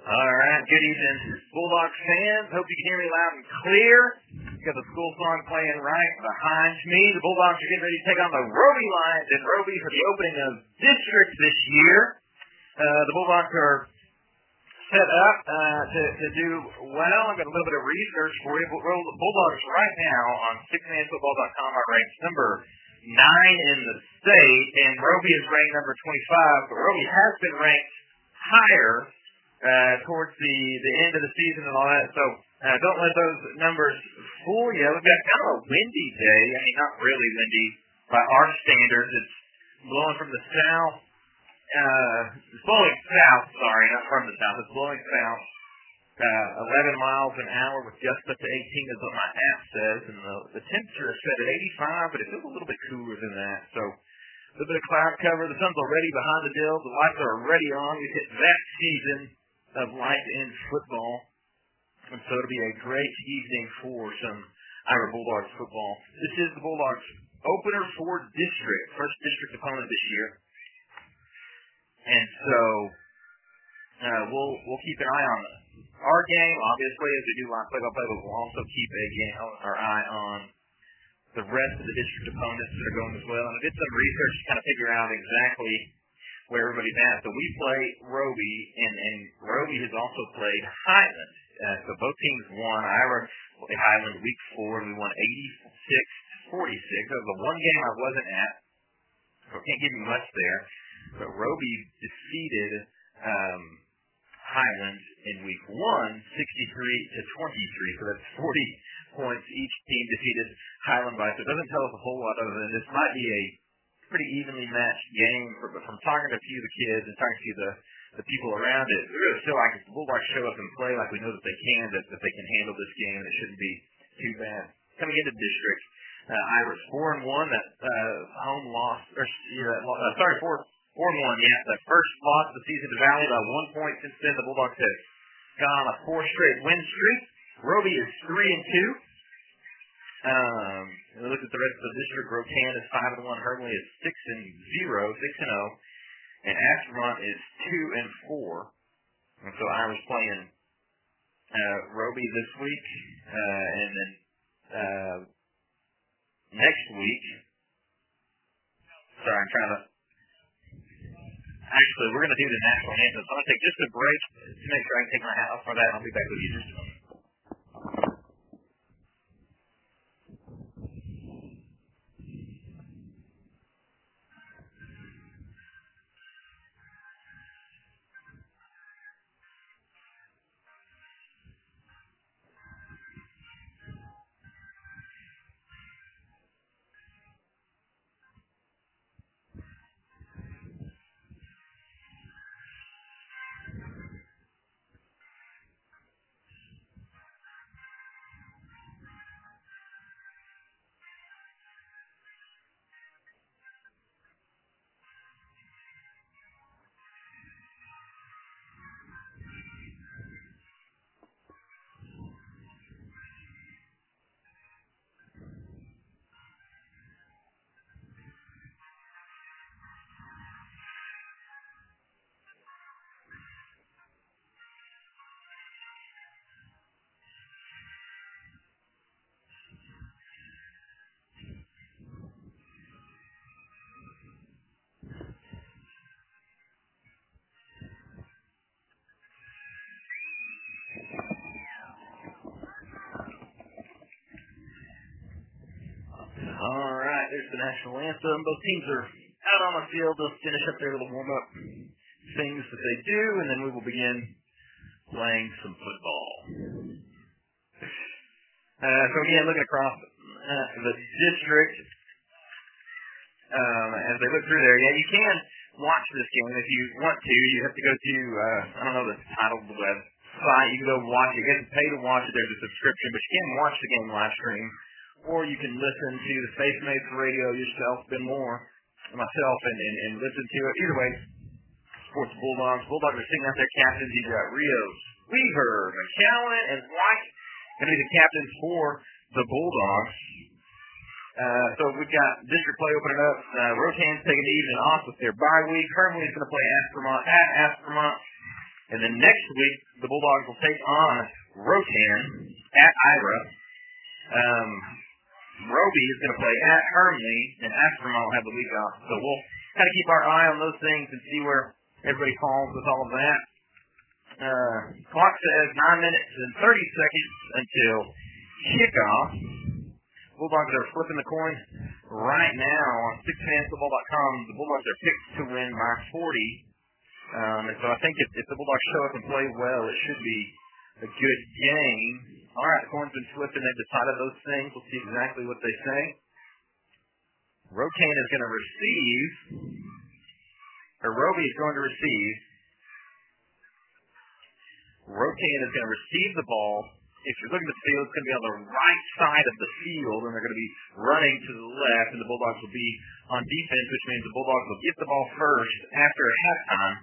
All right, good evening, Bulldogs fans. Hope you can hear me loud and clear. Got the school song playing right behind me. The Bulldogs are getting ready to take on the Roby Lions in Roby for the opening of district this year. The Bulldogs are set up to do well. I've got a little bit of research for you. The Bulldogs right now on 6manfootball.com are ranked number 9 in the state, and Roby is ranked number 25, but Roby has been ranked higher towards the end of the season and all that. So don't let those numbers fool you. We've got kind of a windy day. I mean, not really windy by our standards. It's blowing from the south. It's blowing south, sorry, not from the south. It's blowing south 11 miles an hour with just up to 18 is what my app says. And the temperature is set at 85, but it feels a little bit cooler than that. So a little bit of cloud cover. The sun's already behind the dill. The lights are already on. We've hit that season of light in football. And so it'll be a great evening for some Ira Bulldogs football. This is the Bulldogs opener for district, first district opponent this year. And so we'll keep an eye on our game, obviously, as we do live play-by-play, but we'll also keep our eye on the rest of the district opponents that are going as well. And I did some research to kind of figure out exactly where everybody's at. So we play Roby, and Roby has also played Highland. So both teams won. Ira played Highland week 4, and we won 86-46. That was the one game I wasn't at, so I can't give you much there. But Roby defeated Highland in week 1, 63-23. So that's 40 points. Each team defeated Highland by. So it doesn't tell us a whole lot other than this might be a pretty evenly matched game. From talking to a few of the kids and talking to the people around it, we really feel like if the Bulldogs show up and play like we know that they can, that they can handle this game, and it shouldn't be too bad. Coming into district, Ira's 4-1. That home loss, 4-1. Yeah, the first loss of the season to Valley by 1 point. Since then, the Bulldogs have gone on a 4 straight win streak. Roby is 3-2. Look at the rest of the district. Rotan is 5-1. Hermley is 6-0. And Astronaut is 2-4. And so Ira's playing Roby this week, and then next week. Sorry, I'm trying to. Actually, we're going to do the national anthem. So I'm going to take just a break to make sure I can take my hat off for that. I'll be back with you in just a moment. All right, there's the national anthem. Both teams are out on the field. They'll finish up their little warm-up things that they do, and then we will begin playing some football. So again, looking across the district, as they look through there, yeah, you can watch this game if you want to. You have to go to, I don't know the title of the website. You can go watch it. You have to pay to watch it. There's a subscription, but you can watch the game live stream. Or you can listen to the Space Mates radio yourself, Ben Moore, and myself, and listen to it. Either way, Sports Bulldogs. Bulldogs are sitting out their captains. You've got Rios, Weaver, McCallan, and White going to be the captains for the Bulldogs. So we've got district play opening up. Rotan's taking the evening off with their bye week. Hermley's going to play Aspermont at Aspermont. And then next week, the Bulldogs will take on Rotan at Ira. Roby is going to play at Hermley, and Aspermont will have the week off. So we'll kind of keep our eye on those things and see where everybody falls with all of that. Clock says 9 minutes and 30 seconds until kickoff. Bulldogs are flipping the coin right now on 6fanfootball.com. The Bulldogs are picked to win by 40. And so I think if the Bulldogs show up and play well, it should be a good game. All right, the coin's been flipped and they've decided those things. We'll see exactly what they say. Rotan is going to receive, or Roby is going to receive. Rotan is going to receive the ball. If you're looking at the field, it's going to be on the right side of the field, and they're going to be running to the left, and the Bulldogs will be on defense, which means the Bulldogs will get the ball first after halftime.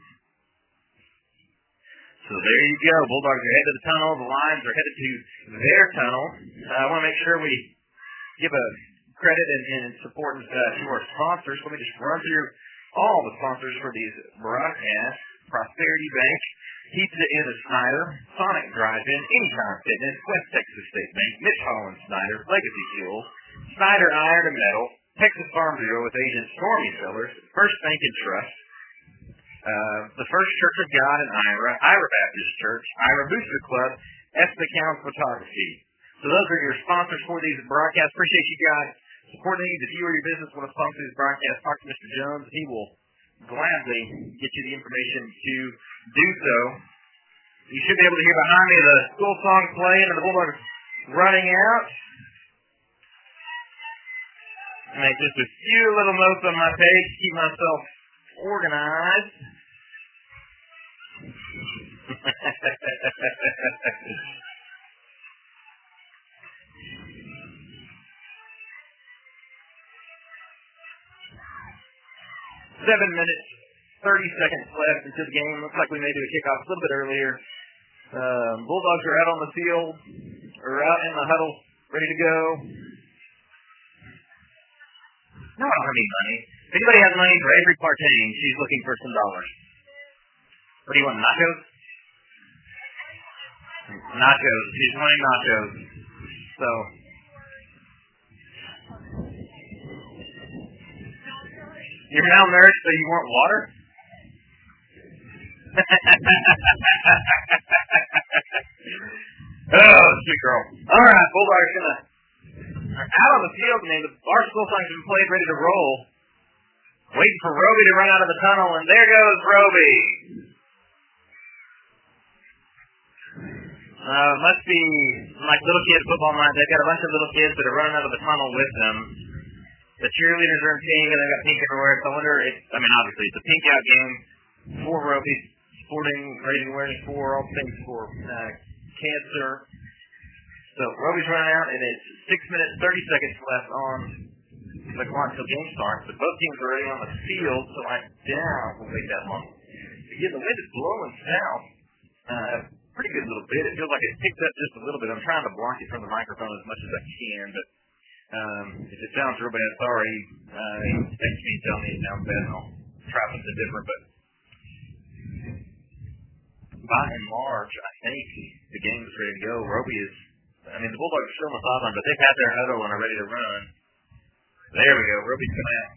So there you go. Bulldogs are headed to the tunnel. The Lions are headed to their tunnel. I want to make sure we give a credit and support to our sponsors. Let me just run through all the sponsors for these broadcasts. Prosperity Bank, Pizza Inn of Snyder, Sonic Drive-In, Anytime Fitness, West Texas State Bank, Mitch Holland Snyder, Legacy Fuels, Snyder Iron and Metal, Texas Farm Bureau with agent Stormy Sellers, First Bank and Trust, the First Church of God in Ira, Ira Baptist Church, Ira Booster Club, Esticoun Photography. So those are your sponsors for these broadcasts. Appreciate you guys supporting these. If you or your business want to sponsor these broadcasts, talk to Mr. Jones. He will gladly get you the information to do so. You should be able to hear behind me the school song playing and the Bulldogs running out. I make just a few little notes on my page to keep myself organized. 7 minutes, 30 seconds left into the game. Looks like we may do a kickoff a little bit earlier. Bulldogs are out on the field, or out in the huddle, ready to go. No, I don't have any money. If anybody has money for Avery Partain, she's looking for some dollars. What do you want, nachos? Nachos. She's wanting nachos. So... You're malnourished, so you want water? Oh, sweet girl. All right, Bulldogs are out on the field, man. Our school songs have been played, ready to roll. Waiting for Roby to run out of the tunnel, and there goes Roby. Must be like little kid football night. They've got a bunch of little kids that are running out of the tunnel with them. The cheerleaders are in pink, and they've got pink everywhere. So I wonder if, obviously, it's a pink out game for Roby, sporting, raising awareness for all things for cancer. So Roby's running out, and it's 6 minutes, 30 seconds left on the clock till game starts. But both teams are already on the field, so I doubt we'll wait that long. Again, the wind is blowing south pretty good little bit. It feels like it picked up just a little bit. I'm trying to block it from the microphone as much as I can, but if it sounds real bad, sorry. Text me and tell me it sounds bad, and I'll try something different. But by and large, I think the game is ready to go. Roby is, the Bulldogs are still on the sideline, but they've had their huddle and are ready to run. There we go. Roby's coming out.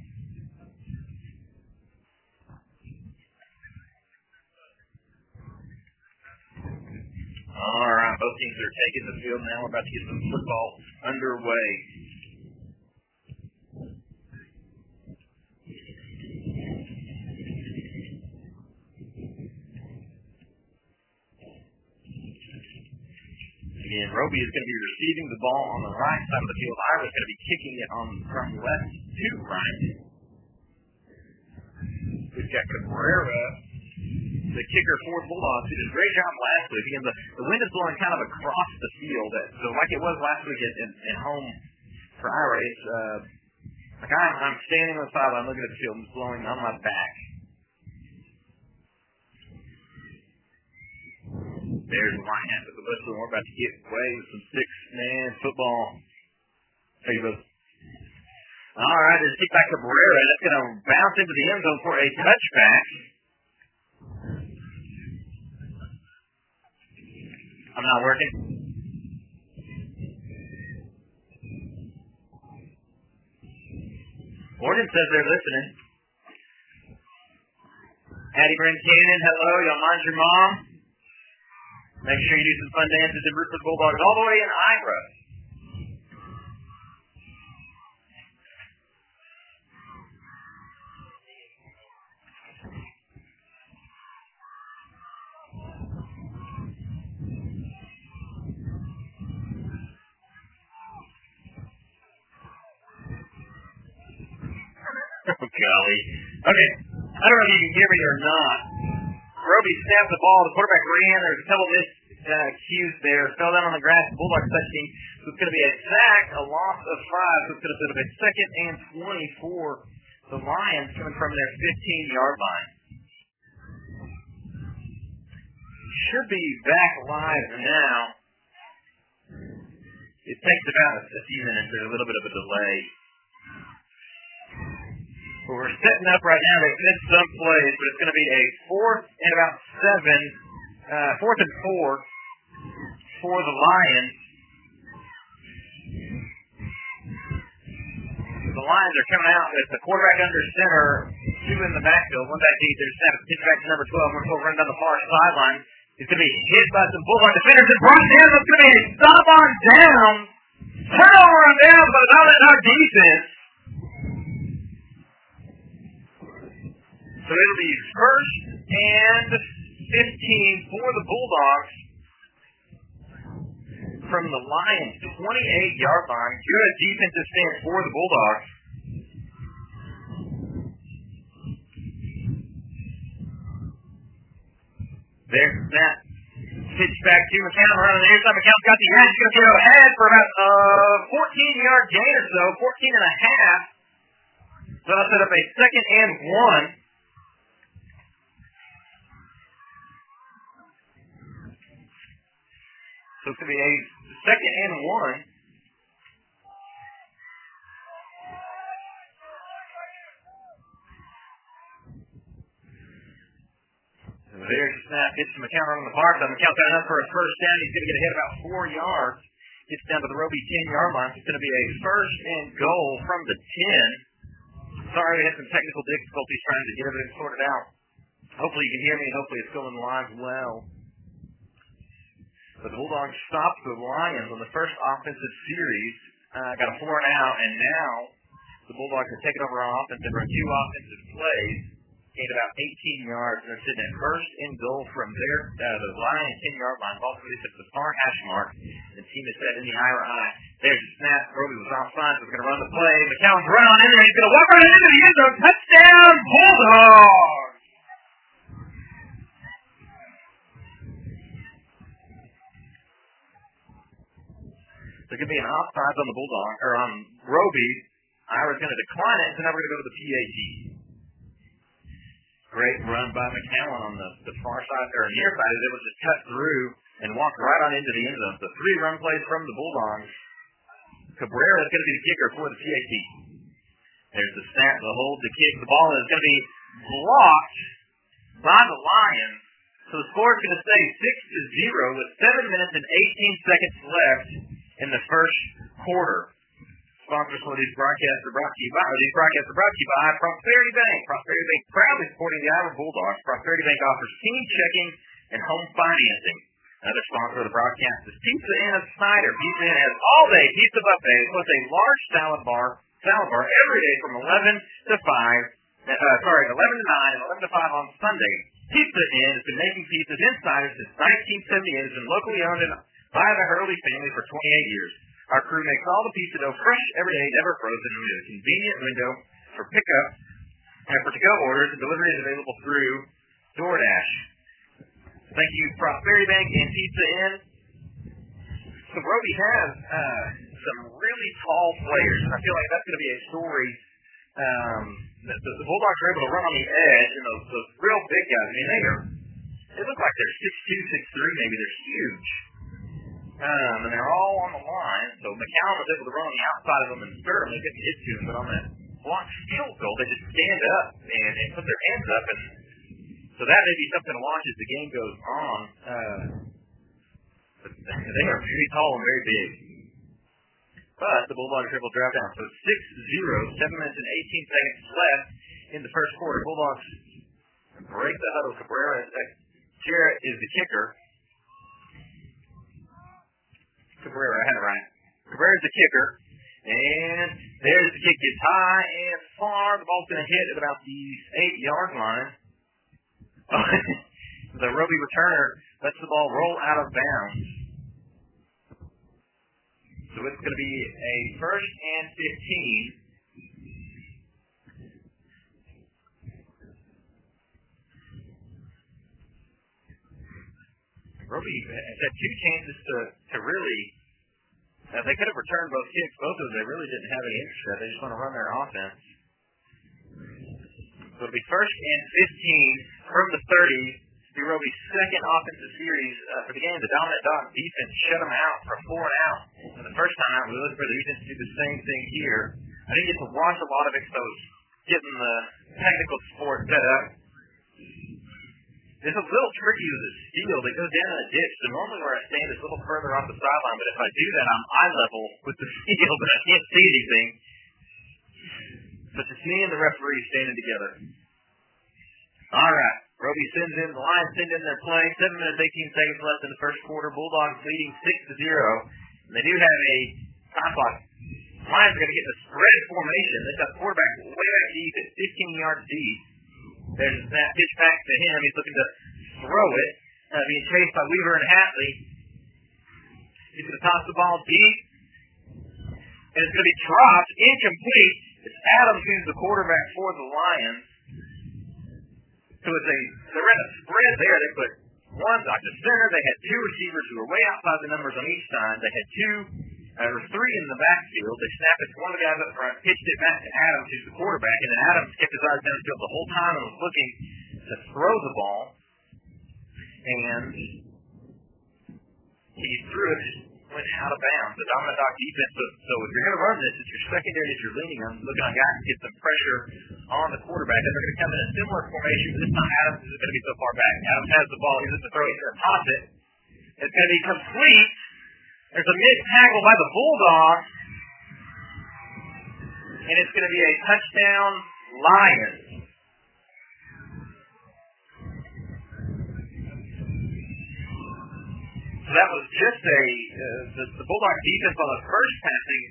All right, both teams are taking the field now. We're about to get some football underway. Again, Roby is going to be receiving the ball on the right side of the field. Ira's going to be kicking it from left to right. We've got Cabrera, the kicker for the Bulldogs, who did a great job last week. Again, the wind is blowing kind of across the field, so like it was last week at home for Ira. It's like I'm standing on the sideline looking at the field and it's blowing on my back. There's the line at the whistle. We're about to get away with some six-man football. There you go. All right, there's a kick back to Cabrera. That's going to bounce into the end zone for a touchback. one not working. Morgan says they're listening. Hattie Bryn Cannon, hello. Y'all mind your mom? Make sure you do some fun dances and root for the Bulldogs all the way in Ira. Oh, golly. Okay. I don't know if you can hear me or not. Roby snapped the ball. The quarterback ran. There was a couple missed cues there. Fell down on the grass. The Bulldogs touching. So it's going to be a sack, a loss of 5. So it's going to put up a 2nd and 20 for the Lions coming from their 15-yard line. Should be back live now. It takes about a few minutes. There's a little bit of a delay. But we're setting up right now. They've missed some plays, but it's going to be a 4th and about 7, 4th and 4 for the Lions. The Lions are coming out with the quarterback under center, 2 in the backfield, 1 back deep. There's snap, pitch back to number 12. We're running down the far sideline. He's going to be hit by some Bulldog defenders and brought down. It's going to be a stop on down. Turnover on down by our defense. So it'll be 1st and 15 for the Bulldogs from the Lions' 28-yard line. Good defensive stand for the Bulldogs. There's that pitch back to McCown around the near side. McCown's got the edge. He's going to go ahead for about a 14-yard gain or so, 14 and a half. So that'll set up a 2nd and 1. So it's going to be a 2nd and 1. So there's the snap. Gets to McCown on the far side. McCown setting up for a 1st down. He's going to get ahead about 4 yards. Gets down to the Roby 10-yard line. It's going to be a 1st and goal from the 10. Sorry, we had some technical difficulties trying to get everything sorted out. Hopefully you can hear me, and hopefully it's going live well. But the Bulldogs stopped the Lions on the first offensive series. Got a 4 and out, and now the Bulldogs have taken over on offense and run 2 offensive plays. Gained about 18 yards, and they're sitting at 1st and goal from the Lions 10-yard line. Ball committed to the far hash mark. The team is set in the Ira eye. There's the snap. Roby was offside, so he's going to run the play. McCown's run on in there. He's going to walk right into the end zone. Touchdown, Bulldogs! There could be an offside on the Bulldog, or on Roby. Ira's going to decline it, so now we're going to go to the PAT. Great run by McCown on the far side, or near side. He was able to just cut through and walk right on into the end zone. So 3 run plays from the Bulldogs. Cabrera is going to be the kicker for the PAT. There's the snap, the hold, the kick. The ball is going to be blocked by the Lions. So the score is going to stay 6-0 with 7 minutes and 18 seconds left in the first quarter. Sponsors for these broadcasts are brought to you by Prosperity Bank. Prosperity Bank proudly supporting the Ira Bulldogs. Prosperity Bank offers team checking and home financing. Another sponsor of the broadcast is Pizza Inn of Snyder. Pizza Inn has all-day pizza buffet plus a large salad bar every day from 11 to 9 and 11 to 5 on Sunday. Pizza Inn has been making pizzas in Snyder since 1978. It's been locally owned by the Hurley family for 28 years. Our crew makes all the pizza dough fresh every day, never frozen, in a convenient window for pickup and for to-go orders, and delivery is available through DoorDash. Thank you, Prosperity Bank and Pizza Inn. So Roby has some really tall players, and I feel like that's going to be a story. The Bulldogs are able to run on the edge, and those real big guys, I mean, they look like they're 6'2", 6'3", maybe. They're huge. And they're all on the line, so McCown was able to run on the outside of them and stir them. They couldn't get to them, but on that blocked field goal, they just stand up and put their hands up, and so that may be something to watch as the game goes on. But They are very tall and very big. But the Bulldogs are able to drive down. So 6-0, 7 minutes and 18 seconds left in the first quarter. Bulldogs break the huddle. Cabrera is the kicker. Cabrera, I had it right. Cabrera's the kicker. And there's the kick. Gets high and far. The ball's going to hit at about the 8-yard line. The Roby returner lets the ball roll out of bounds. So it's going to be a 1st and 15. Roby has had 2 chances to really, they could have returned both kicks. Both of them, they really didn't have any interest in it. They just want to run their offense. So it'll be 1st and 15 from the 30. It'll be Roby's second offensive series for the game. The dominant dog defense shut them out for 4 and out. And the first time we looked for the defense to do the same thing here. I didn't get to watch a lot of it because I was getting the technical support set up. It's a little tricky with the steel. They go down in a ditch. So normally where I stand is a little further off the sideline, but if I do that, I'm eye level with the steel, but I can't see anything. So it's just me and the referee standing together. All right. Roby sends in, the Lions send in their play. 7 minutes, 18 seconds left in the first quarter. Bulldogs leading 6-0. And they do have a time clock. Lions are going to get the spread formation. They've got the quarterback way back deep at 15 yards deep. There's that pitch back to him. He's looking to throw it. Being chased by Weaver and Hatley. He's going to toss the ball deep. And it's going to be dropped. Incomplete. It's Adams who's the quarterback for the Lions. So they're at a spread there. They put one back to center. They had 2 receivers who were way outside the numbers on each side. They had 3 in the backfield. They snapped it to one of the guys up front, pitched it back to Adams, who's the quarterback, and then Adams kept his eyes downfield the whole time and was looking to throw the ball. And he threw it, went out of bounds. The dominant dog defense. So if you're going to run this, it's your secondary that you're leaning on, looking on guys to get some pressure on the quarterback. And they're going to come in a similar formation, but this time Adams isn't going to be so far back. Adams has the ball. He's going to throw it. He's going to toss it. It's going to be complete. There's a missed tackle by the Bulldogs. And it's going to be a touchdown Lions. So that was just the Bulldog defense on the first passing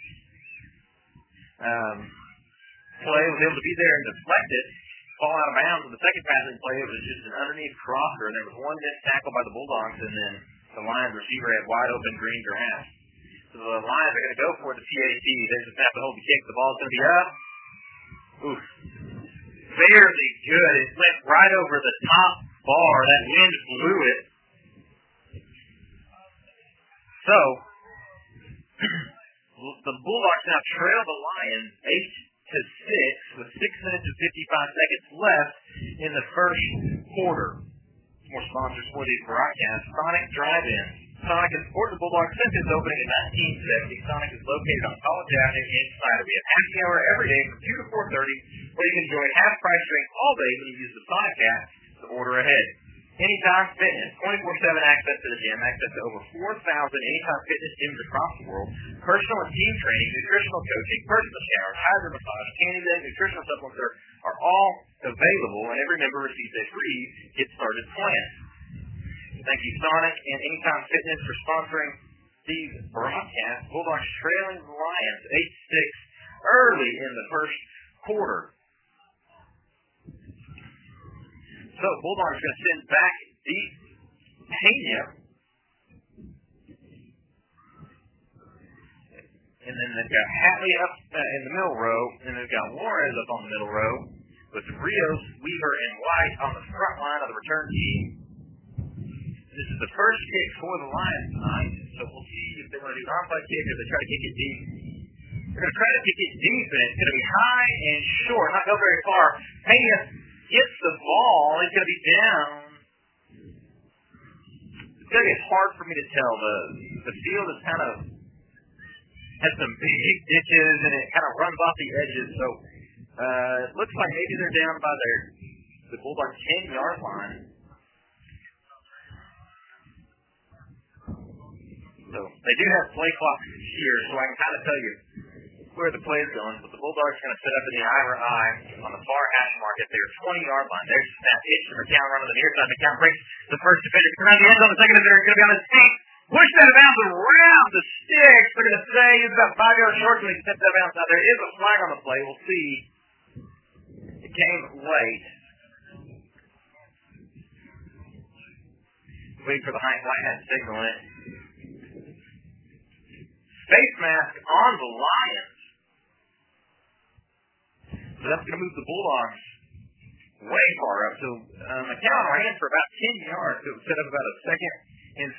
play was able to be there and deflect it, fall out of bounds. On the second passing play, it was just an underneath crosser, and there was one missed tackle by the Bulldogs, and then the Lions receiver had wide open green grass. So the Lions are going to go for the PAT. There's a snap to hold the kick. The ball's going to be up. Oof. Barely good. It went right over the top bar. That wind blew it. So, the Bulldogs now trail the Lions 8-6 with 6 minutes and 55 seconds left in the first quarter. More sponsors for these broadcasts. Sonic Drive-In. Sonic has supported the Bulldogs since its opening in 1970. Sonic is located on College Avenue inside. We have happy hour every day from 2 to 4:30, where you can enjoy half-price drinks all day when you use the Sonic app to order ahead. Anytime Fitness, 24/7 access to the gym, access to over 4,000 Anytime Fitness gyms across the world, personal and team training, nutritional coaching, personal showers, hydro massage, candy bags, nutritional supplements are all available, and every member receives a free Get Started plan. Thank you, Sonic and Anytime Fitness, for sponsoring these broadcasts. Bulldogs trailing the Lions 8-6 early in the first quarter. So Bulldogs are going to send back deep Pena. And then they've got Hatley up in the middle row. And they've got Juarez up on the middle row. With Rios, Weaver, and White on the front line of the return team. This is the first kick for the Lions tonight. So we'll see if they want to do an onside kick or they try to kick it deep. They're going to try to kick it deep, and it's going to be high and short. Not go very far. Pena gets the ball. He's going to be down. It's going to be hard for me to tell. The field is kind of has some big ditches, and it kind of runs off the edges. So it looks like maybe they're down by the Bulldogs 10-yard line. So they do have play clocks here, so I can kind of tell you where the play is going. But the Bulldogs are going to set up in the Ira-I on the far hash mark at their 20-yard line. There's a snap pitch to McCown run on the near side. McCown breaks the first defender. Around the end zone, the second defender is going to be on his feet. Push that bounce around the sticks. They're going to say he's about 5 yards short when he steps that bounce. Now, there is a flag on the play. We'll see. It came late. Waiting for the white hat signal in it. Face mask on the Lions. So that's going to move the Bulldogs way far up. So McCown ran for about 10 yards. So it would set up about a 2nd and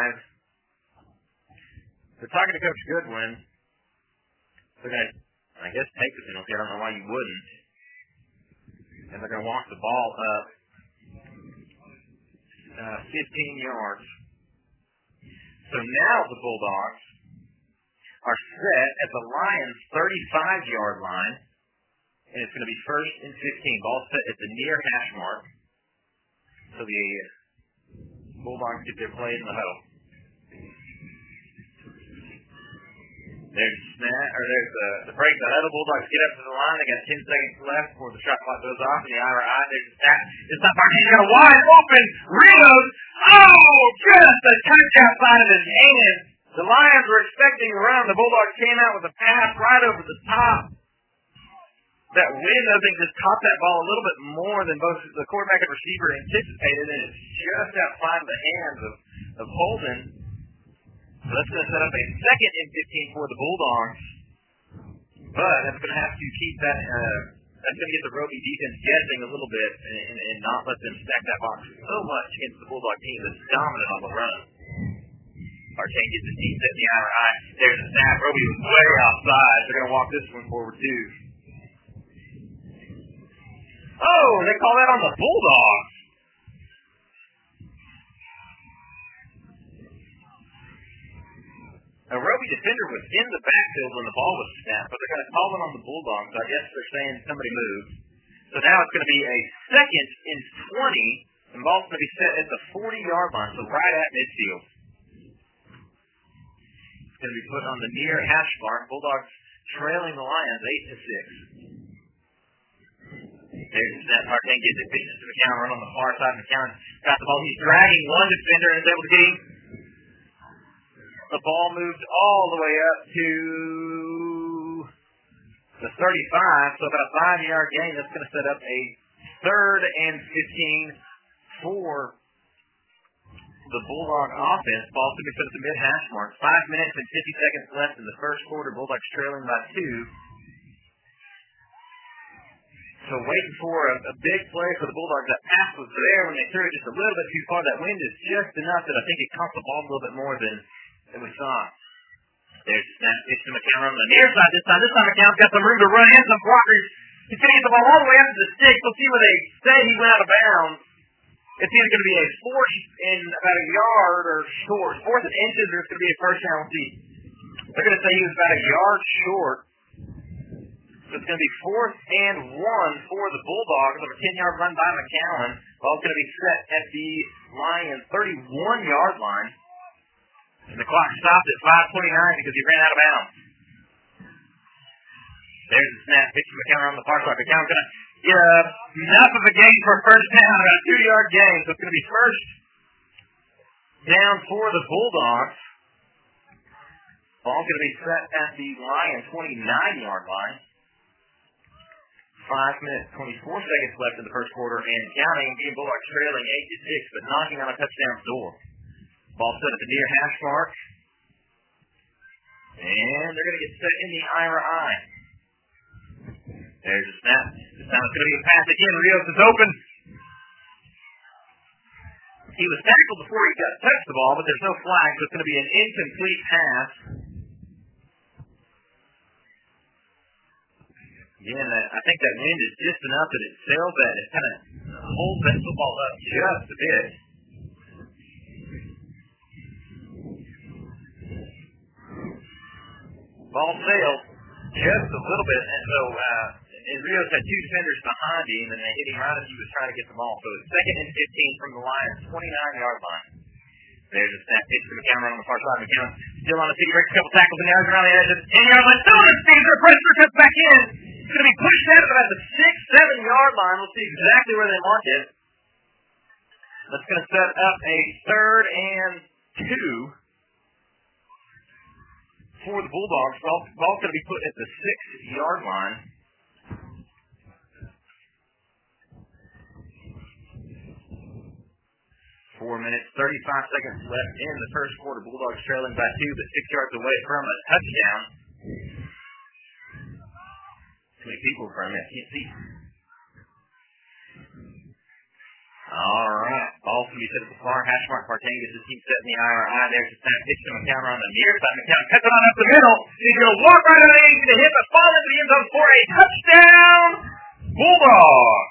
5. They're talking to Coach Goodwin. They're going to, I guess, take the penalty. I don't know why you wouldn't. And they're going to walk the ball up 15 yards. So now the Bulldogs are set at the Lions' 35-yard line. And it's going to be 1st and 15. Ball set at the near hash mark. So the Bulldogs get their play in the huddle. There's the break. The huddle. Bulldogs get up to the line. They got 10 seconds left before the shot clock goes off. And the Ira-I, there's a snap. It's not Martinez. He's got a wide open. Rios. Oh, just a touch outside of his hand. The Lions were expecting a run. The Bulldogs came out with a pass right over the top. That wind, I think, just caught that ball a little bit more than both the quarterback and receiver anticipated, and it's just outside of the hands of Holden. So that's going to set up a 2nd and 15 for the Bulldogs. But that's going to have to keep that, that's going to get the Roby defense guessing a little bit and not let them stack that box so much against the Bulldog team that's dominant on the run. Artane gets the team set in the Ira-I. There's a snap. Roby was way outside. They're going to walk this one forward, too. Oh, they call that on the Bulldogs. A Roby defender was in the backfield when the ball was snapped, but they're going to call it on the Bulldogs. So I guess they're saying somebody moved. So now it's going to be a 2nd and 20, and the ball's going to be set at the 40-yard line, so right at midfield. It's going to be put on the near hash mark. Bulldogs trailing the Lions 8-6. There's that Martin gets it, pitches to McCown, run on the far side. McCown got the ball. He's dragging one defender and is able to get him. The ball moved all the way up to the 35, so about a 5-yard gain. That's going to set up a 3rd and 15 for the Bulldog offense. Ball's going to be set at the mid-hash mark. 5 minutes and 50 seconds left in the first quarter. Bulldogs trailing by 2. So waiting for a big play for the Bulldogs. That pass was there when they threw it just a little bit too far. That wind is just enough that I think it caught the ball a little bit more than we thought. There's a snap pitch to McCown on the near side this time. This time McCown's got some room to run in, some blockers. He's going to get the ball all the way up to the sticks. We'll see where they say he went out of bounds. It's either going to be a 4th and about a yard or short. 4th and inches, or it's going to be a first down. We'll see. They're going to say he was about a yard short. So it's going to be 4th and 1 for the Bulldogs on a 10-yard run by McCown. Ball's going to be set at the Lions' 31-yard line. And the clock stopped at 5:29 because he ran out of bounds. There's the snap. Pitch to McCown on the far side. McCown's going to get enough of a gain for a first down, about a 2-yard gain. So it's going to be first down for the Bulldogs. Ball's going to be set at the Lions' 29-yard line. 5 minutes, 24 seconds left in the first quarter, and counting, being Bulldogs trailing 8-6, but knocking on a touchdown door. Ball set at the near hash mark. And they're going to get set in the Ira-I. There's a snap. This time it's going to be a pass again. Rios is open. He was tackled before he got touched the ball, but there's no flag, so it's going to be an incomplete pass. Again, I think that wind is just enough that it sails that. It kind of holds that football up just a bit. Ball sailed just a little bit, and so Rios had 2 defenders behind him, and they hit him right as he was trying to get the ball. So it's 2nd and 15 from the Lions' 29-yard line. There's a snap pitch to McCown on the far side. McCown still on the city, breaks a couple tackles and yards around the edge of the 10-yard line. Still in the Caesar. Pressure cuts back in. It's going to be pushed out about the 6-7-yard line. We'll see exactly where they mark it. That's going to set up a 3rd and 2 for the Bulldogs. Ball's going to be put at the 6-yard line. Four minutes, 35 seconds left in the first quarter. Bulldogs trailing by 2, but 6 yards away from a touchdown. Too many people in front of me. I can't see. All right. Ball's going to be set at the far hash mark. Partain gets his team set in the IRI. There's a snap pitch to McCown on the near side. McCown cuts it on up the middle. He's going to walk right out of the end to hit the fall into the end zone for a touchdown. Bulldogs.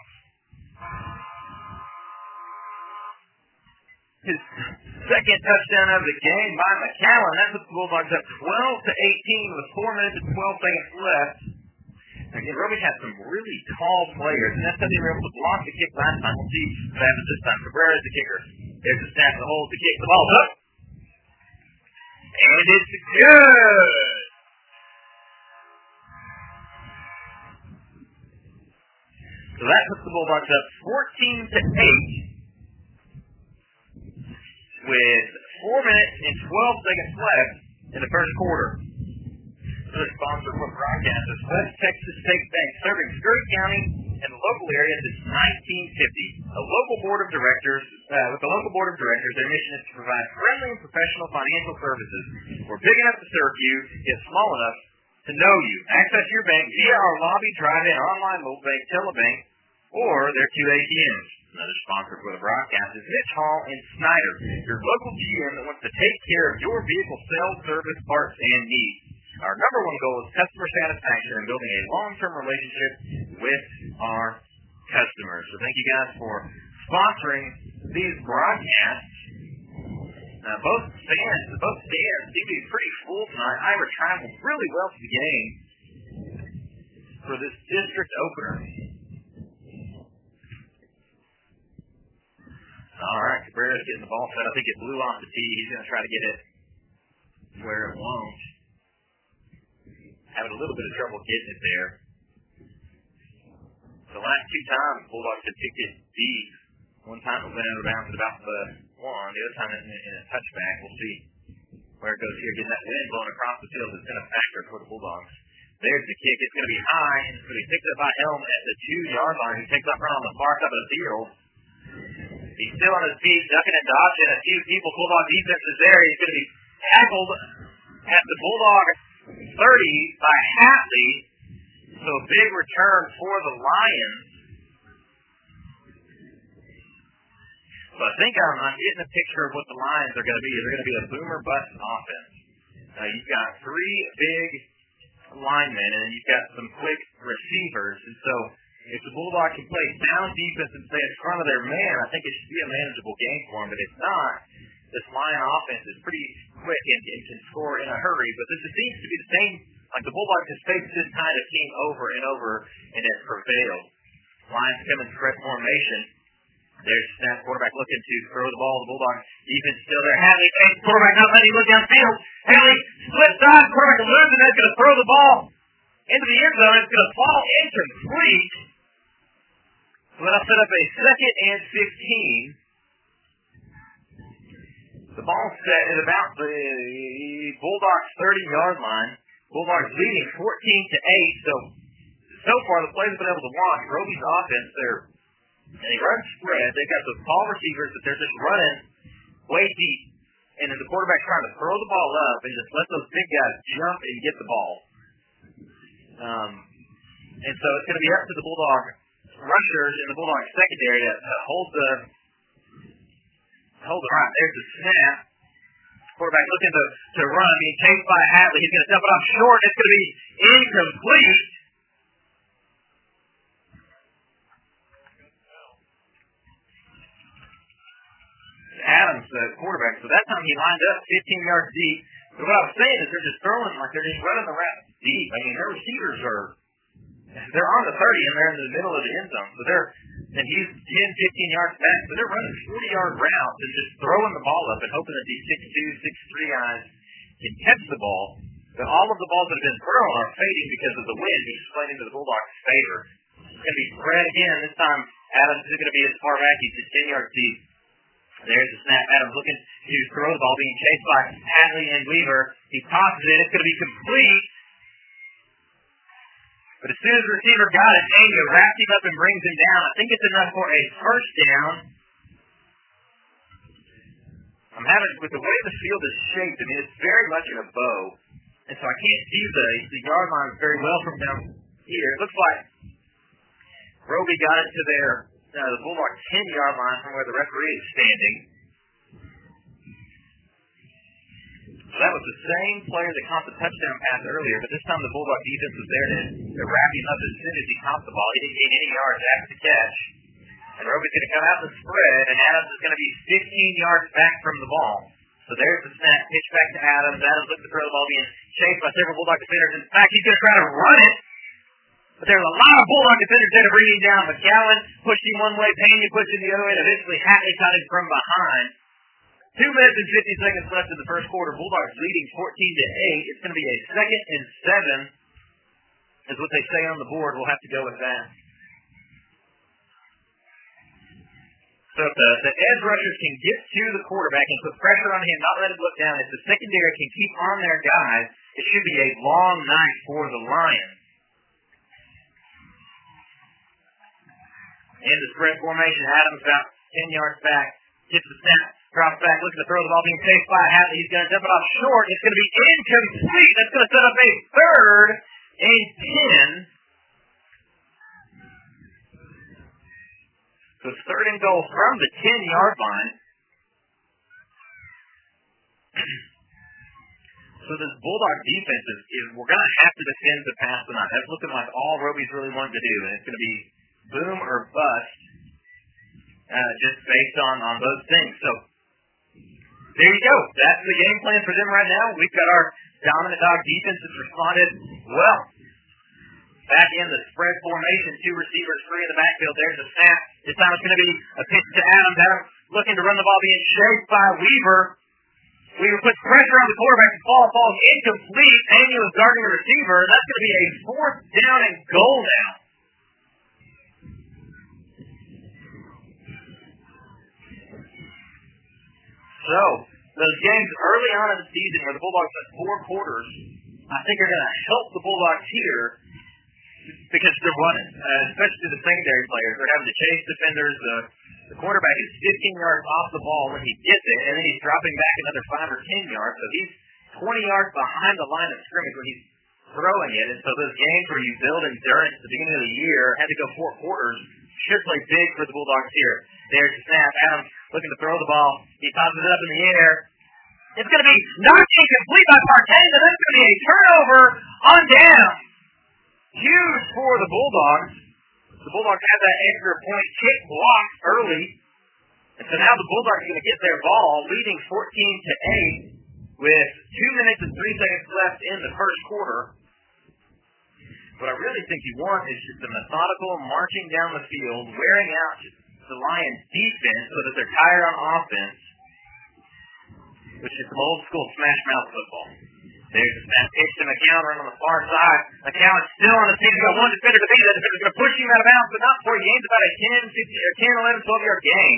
His second touchdown of the game by McCallum. That puts the Bulldogs up 12-18 with 4 minutes and 12 seconds left. Again, Roby had some really tall players, and that's how they were able to block the kick last time. We'll see what happens this time. Cabrera is the kicker. There's a snap to hold the kick. The ball's up. And it's good. So that puts the Bulldogs up 14-8. With 4 minutes and 12 seconds left in the first quarter. Another sponsor for broadcasters, West Texas State Bank, serving Scurry County and the local area since 1950. A local board of directors, with the local board of directors, their mission is to provide friendly and professional financial services. We're big enough to serve you, yet small enough to know you. Access your bank via our lobby, drive-in, online, mobile bank, telebank, or their 2 ATMs. Another sponsor for the broadcast is Mitch Hall and Snyder, your local GM that wants to take care of your vehicle sales, service, parts, and needs. Our number one goal is customer satisfaction and building a long-term relationship with our customers. So thank you guys for sponsoring these broadcasts. Both stands seem to be pretty full tonight. Ira traveled really well to the game for this district opener. All right, Cabrera's getting the ball set. I think it blew off the tee. He's going to try to get it where it won't. Having a little bit of trouble getting it there. The last 2 times, Bulldogs have kicked it deep. One time it went out of bounds at about the 1. The other time in a touchback. We'll see where it goes here. Getting that wind blowing across the field is going to factor for the Bulldogs. There's the kick. It's going to be high. It's going to be picked up by Helm at the 2-yard line. He takes up right on the far side of the field. He's still on his feet, ducking and dodging. A few people, Bulldog defense is there. He's going to be tackled at the Bulldog 30 by Hatley. So a big return for the Lions. So I think I'm getting a picture of what the Lions are going to be. They're going to be a boomer bust offense. You've got 3 big linemen, and then you've got some quick receivers. And so if the Bulldogs can play sound defense and stay in front of their man, I think it should be a manageable game for them. But if not, this Lion offense is pretty quick and can score in a hurry. But this seems to be the same, like the Bulldogs have faced this kind of team over and over and has prevailed. Lions come in spread formation. There's snap, quarterback looking to throw the ball. The Bulldogs defense still there. Hadley fakes, quarterback not letting him look downfield. Hadley split side, quarterback loses, and that's going to throw the ball into the end zone. It's going to fall incomplete. So that'll set up a 2nd and 15. The ball set at about the Bulldogs 30-yard line. Bulldogs leading 14-8. So far the players have been able to watch Roby's offense. They run spread. They've got those tall receivers that they're just running way deep. And then the quarterback's trying to throw the ball up and just let those big guys jump and get the ball. And so it's going to be up to the Bulldog rushers in the Bulldog secondary to hold the right. There's the snap. Quarterback looking to run, being chased by Hatley. He's going to dump it off short. It's going to be incomplete. Adams, the quarterback. So that time he lined up 15 yards deep. But what I was saying is they're just throwing like they're just running the route deep. I mean, their receivers they're on the 30 and they're in the middle of the end zone. So and he's 10, 15 yards back. So they're running 40-yard routes and just throwing the ball up and hoping that these 6'2", 6'3" guys can catch the ball. But all of the balls that have been thrown are fading because of the wind, which is playing into the Bulldogs' favor. It's going to be spread again. This time, Adams is going to be as far back. He's just 10 yards deep. There's the snap. Adams looking to throw the ball, being chased by Hadley and Weaver. He tosses it. It's going to be complete. But as soon as the receiver got it, Anya wraps him up and brings him down. I think it's enough for a first down. I'm having, with the way the field is shaped, I mean, it's very much in a bow. And so I can't see the yard line very well from down here. It looks like Roby got it to the Bulldog 10-yard line from where the referee is standing. So that was the same player that caught the touchdown pass earlier, but this time the Bulldog defense was there to wrap him up as soon as he caught the ball. He didn't gain any yards after the catch. And Roby's going to come out the spread, and Adams is going to be 15 yards back from the ball. So there's the snap, pitch back to Adams. Adams looks to throw the ball, being chased by several Bulldog defenders. In fact, he's going to try to run it. But there's a lot of Bulldog defenders there to bring him down. McGowan pushed him one way, Pena pushed him the other way, and eventually Hatley caught him from behind. 2 minutes and 50 seconds left in the first quarter. Bulldogs leading 14-8. It's going to be a 2nd and 7, is what they say on the board. We'll have to go with that. So if the edge rushers can get to the quarterback and put pressure on him, not let him look down, if the secondary can keep on their guys, it should be a long night for the Lions. In the spread formation, Adams about 10 yards back, gets the snap, drops back, looking to throw the ball, being chased by Hatley. He's going to dump it off short. It's going to be incomplete. That's going to set up a 3rd and 10. So it's 3rd and goal from the 10-yard line. So this Bulldog defense is we're going to have to defend the pass tonight. That's looking like all Roby's really wanted to do, and it's going to be boom or bust, just based on those things. So there you go. That's the game plan for them right now. We've got our dominant dog defense that's responded well. Back in the spread formation, 2 receivers free in the backfield. There's a snap. This time it's going to be a pitch to Adams. Adams looking to run the ball, being chased by Weaver. Weaver puts pressure on the quarterback. The ball falls incomplete. Amy was guarding the receiver. That's going to be a 4th down and goal now. So, those games early on in the season where the Bulldogs had 4 quarters, I think are going to help the Bulldogs here because they're running, especially the secondary players. They're having to chase defenders. The quarterback is 15 yards off the ball when he gets it, and then he's dropping back another 5 or 10 yards. So he's 20 yards behind the line of scrimmage when he's throwing it. And so those games where you build endurance at the beginning of the year, had to go 4 quarters, should play big for the Bulldogs here. There's the snap. Adams looking to throw the ball. He tosses it up in the air. It's going to be knocked incomplete by Partain, and that's going to be a turnover on down. Huge for the Bulldogs. The Bulldogs had that extra point kick blocked early. And so now the Bulldogs are going to get their ball, leading 14-8 with 2 minutes and 3 seconds left in the first quarter. What I really think you want is just a methodical marching down the field, wearing out the Lions' defense so that they're tired on offense, which is some old school smash mouth football. There's a snap pitch to McCown on the far side. McCown still on the team. He's got 1 defender to beat. That defender's going to push him out of bounds, but not before he gains about a 10, 11, 12-yard gain.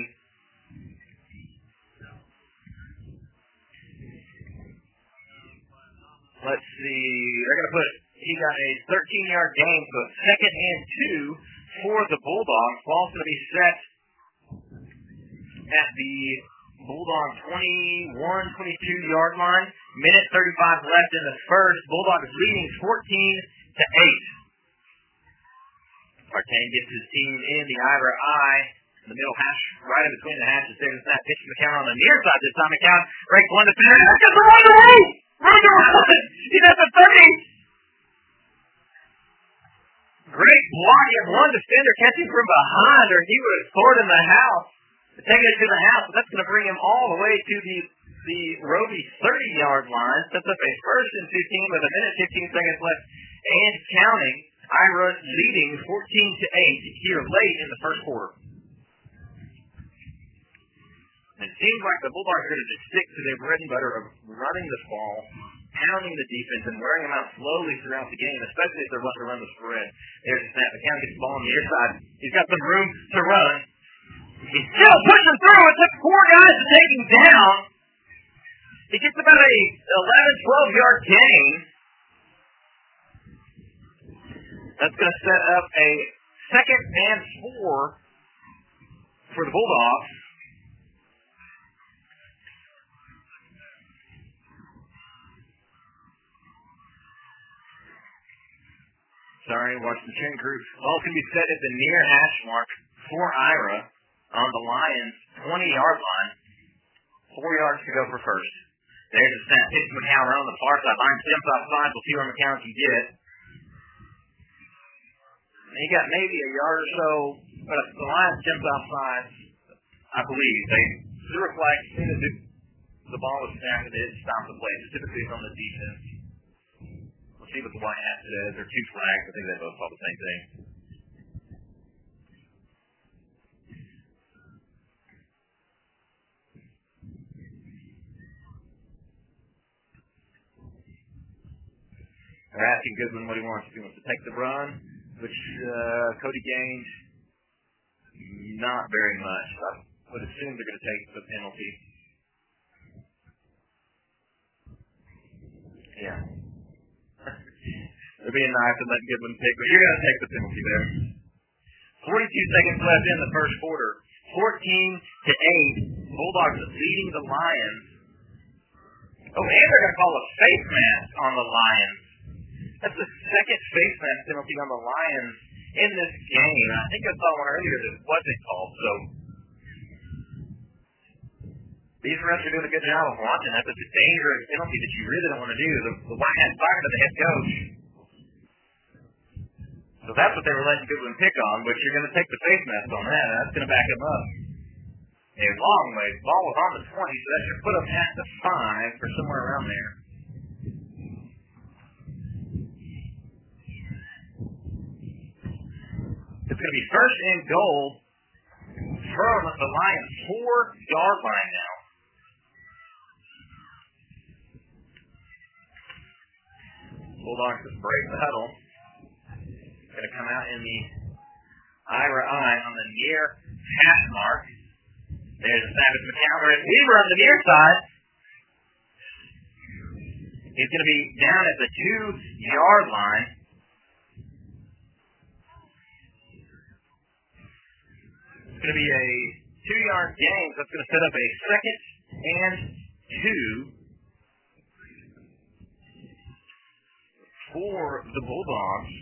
Let's see. They're going to put, he got a 13-yard gain, so 2nd and 2 for the Bulldogs. Ball's going to be set at the Bulldog 21-22-yard line. Minute 35 left in the first. Bulldogs leading 14-8. Partain gets his team in the eye for eye. The middle hash, right in between the hashes. There's a snap pitch to McCown on the near side this time. McCown breaks 1 defender. That's just the run away! Run! He's at the 30. Great block. He had 1 defender catching from behind, or he would have scored in the house. Taking it to the house, but that's going to bring him all the way to the Roby 30-yard line. Sets up a 1st and 15 with a minute 15 seconds left and counting. Ira leading 14-8 here late in the first quarter. And it seems like the Bulldogs are going to just stick to their bread and butter of running this ball, pounding the defense, and wearing them out slowly throughout the game, especially if they're wanting to run the spread. There's a snap. McCown gets the ball on the near side. He's got some room to run. He's still pushing through. It took 4 guys to take him down. He gets about a 11, 12-yard gain. That's going to set up a 2nd and 4 for the Bulldogs. Sorry, watch the chain crew. Ball can be set at the near hash mark for Ira on the Lions' 20-yard line. 4 yards to go for first. There's a snap. Pitch to McCown on the far side. Line jumps offside. We'll see where McCown can get it. He got maybe a yard or so, but the Lions jumped offside, I believe. They threw a flag as soon as the ball was snapped and it stopped the play. Typically it's on the defense. We'll see what the white hat says. There are 2 flags. I think they both saw the same thing. They're asking Goodwin what he wants. If he wants to take the run, which Cody gained not very much. I would assume they're going to take the penalty. Yeah. They're being nice and letting Goodwin pick, but you're going to take the penalty there. 42 seconds left in the first quarter. 14-8. Bulldogs leading the Lions. Oh, and they're going to call a face mask on the Lions. That's the 2nd face mask penalty on the Lions in this game. I think I saw one earlier that wasn't called. So these refs are doing a good job of watching that. That's a dangerous penalty that you really don't want to do. The white hat's talking to the head coach. So that's what they were letting Goodwin pick on, but you're going to take the face mask on that. That's going to back him up a long way. The ball was on the 20, so that should put him at the 5 or somewhere around there. It's going to be 1st and goal from the Lions' 4-yard line now. Bulldogs just break the huddle. Going to come out in the Ira eye on the near hash mark. There's Savage McCown. Weaver on the near side. He's going to be down at the 2-yard line. It's going to be a 2-yard gain. So it's going to set up a 2nd and 2 for the Bulldogs.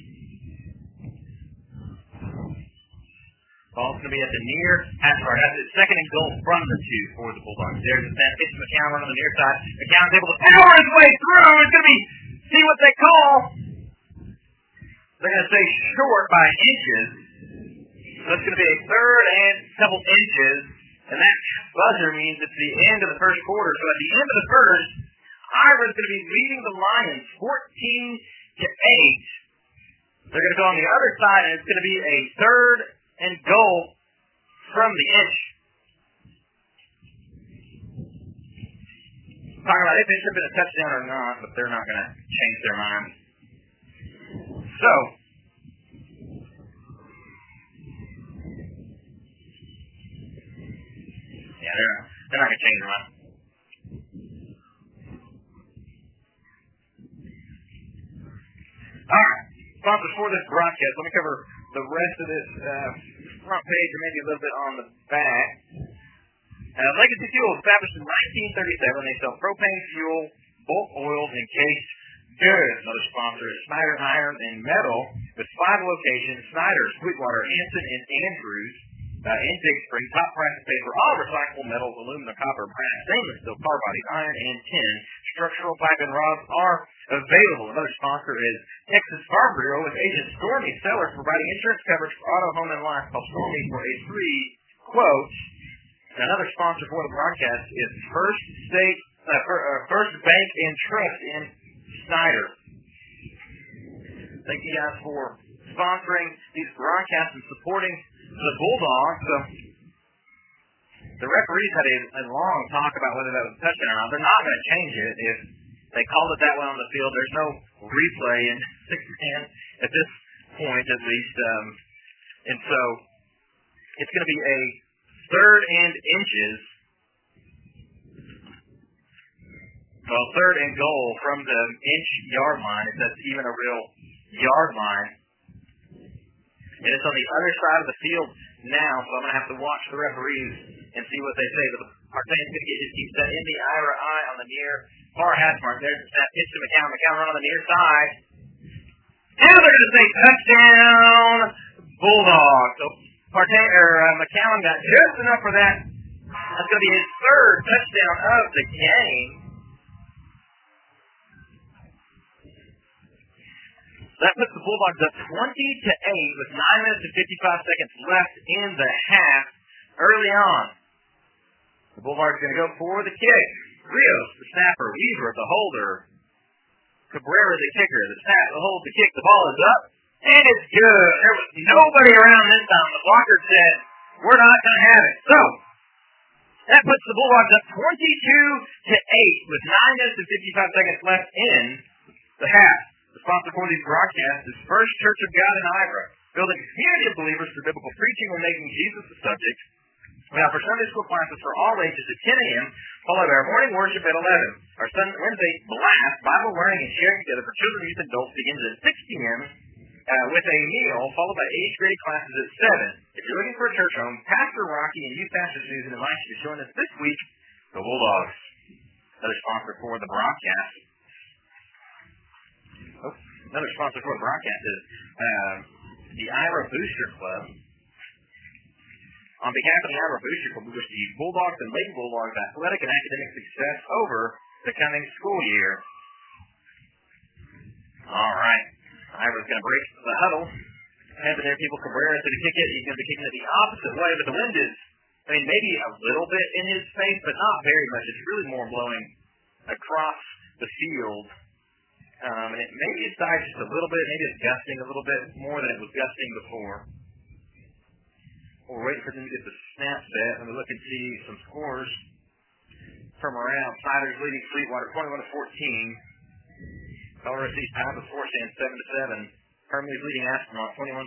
Ball's going to be at the near hash mark. That's it. 2nd and goal from the 2 for the Bulldogs. There's a snap. Pitch to McCown on the near side. McCown's able to power his way through. It's going to be, see what they call. They're going to say short by inches. So it's going to be a 3rd and couple inches. And that buzzer means it's the end of the first quarter. So at the end of the first, Ira's going to be leading the Lions 14-8. They're going to go on the other side, and it's going to be a 3rd and goal from the inch. Talking about if it should have been a touchdown or not, but they're not going to change their mind. So, yeah, they're not going to change their mind. All right, sponsors for this broadcast. Let me cover the rest of this front page, or maybe a little bit on the back. Legacy Fuel, established in 1937. They sell propane fuel, bulk oils, and cased goods. Another sponsor is Snyder Iron and Metal, with 5 locations: Snyder, Sweetwater, Hanson, and Andrews. In Big Spring, top prices paid for all recyclable metals, aluminum, copper, brass, stainless steel, carbide, iron, and tin. Structural pipe and rods are available. Another sponsor is Texas Farm Bureau, with agent Stormy Sellers providing insurance coverage for auto, home, and life. Call Stormy for a free quote. Another sponsor for the broadcast is First Bank and Trust in Snyder. Thank you guys for sponsoring these broadcasts and supporting the Bulldogs. the referees had a long talk about whether that was a touchdown or not. They're not going to change it if they called it that way on the field. There's no replay in six-man at this point, at least. And so it's going to be a 3rd and inches. Well, 3rd and goal from the inch-yard line, if that's even a real yard line. And it's on the other side of the field now, so I'm going to have to watch the referees and see what they say. But Partain's going to get his team set in the Ira eye on the near far hash mark. There's that pitch to McCown. McCown run on the near side. Now they're going to say touchdown, Bulldogs. So McCown got just enough for that. That's going to be his 3rd touchdown of the game. That puts the Bulldogs up 20-8 with 9 minutes and 55 seconds left in the half. Early on, the Bulldogs are going to go for the kick. Rios, the snapper. Weaver, the holder. Cabrera, the kicker. The snap, the hold, the kick. The ball is up, and it's good. There was nobody around this time. The blocker said, we're not going to have it. So, that puts the Bulldogs up 22-8 with 9 minutes and 55 seconds left in the half. The sponsor for these broadcasts is First Church of God in Ira, building a community of believers through biblical preaching and making Jesus the subject. We offer Sunday school classes for all ages at 10 a.m., followed by our morning worship at 11. Our Wednesday blast, Bible learning and sharing together for children, youth, and adults begins at 6 p.m. With a meal, followed by age grade classes at 7. If you're looking for a church home, Pastor Rocky and Youth Pastor Susan invite you to join us this week, the Bulldogs. Another sponsor for the broadcast. Another sponsor for the broadcast is the Ira Booster Club. On behalf of the Ira Booster Club, we wish the Bulldogs and Lady Bulldogs athletic and academic success over the coming school year. All right. Ira's going to break the huddle. Head to there, people. Cabrera to kick it. He's going to be kicking it the opposite way, but the wind is, maybe a little bit in his face, but not very much. It's really more blowing across the field. And maybe it's died just a little bit. Maybe it's gusting a little bit more than it was gusting before. We're waiting for them to get the snap set, and we look and see some scores from around. Siders leading Sweetwater 21-14. Colorado City's tied with four stands 7-7. Hermes leading Astronaut 21-3.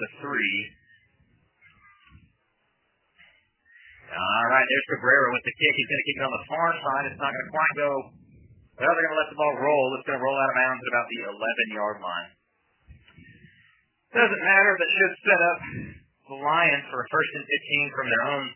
All right, there's Cabrera with the kick. He's going to kick it on the far side. It's not going to quite go. Well, they're going to let the ball roll. It's going to roll out of bounds at about the 11-yard line. Doesn't matter if it should set up the Lions for a 1st and 15 from their own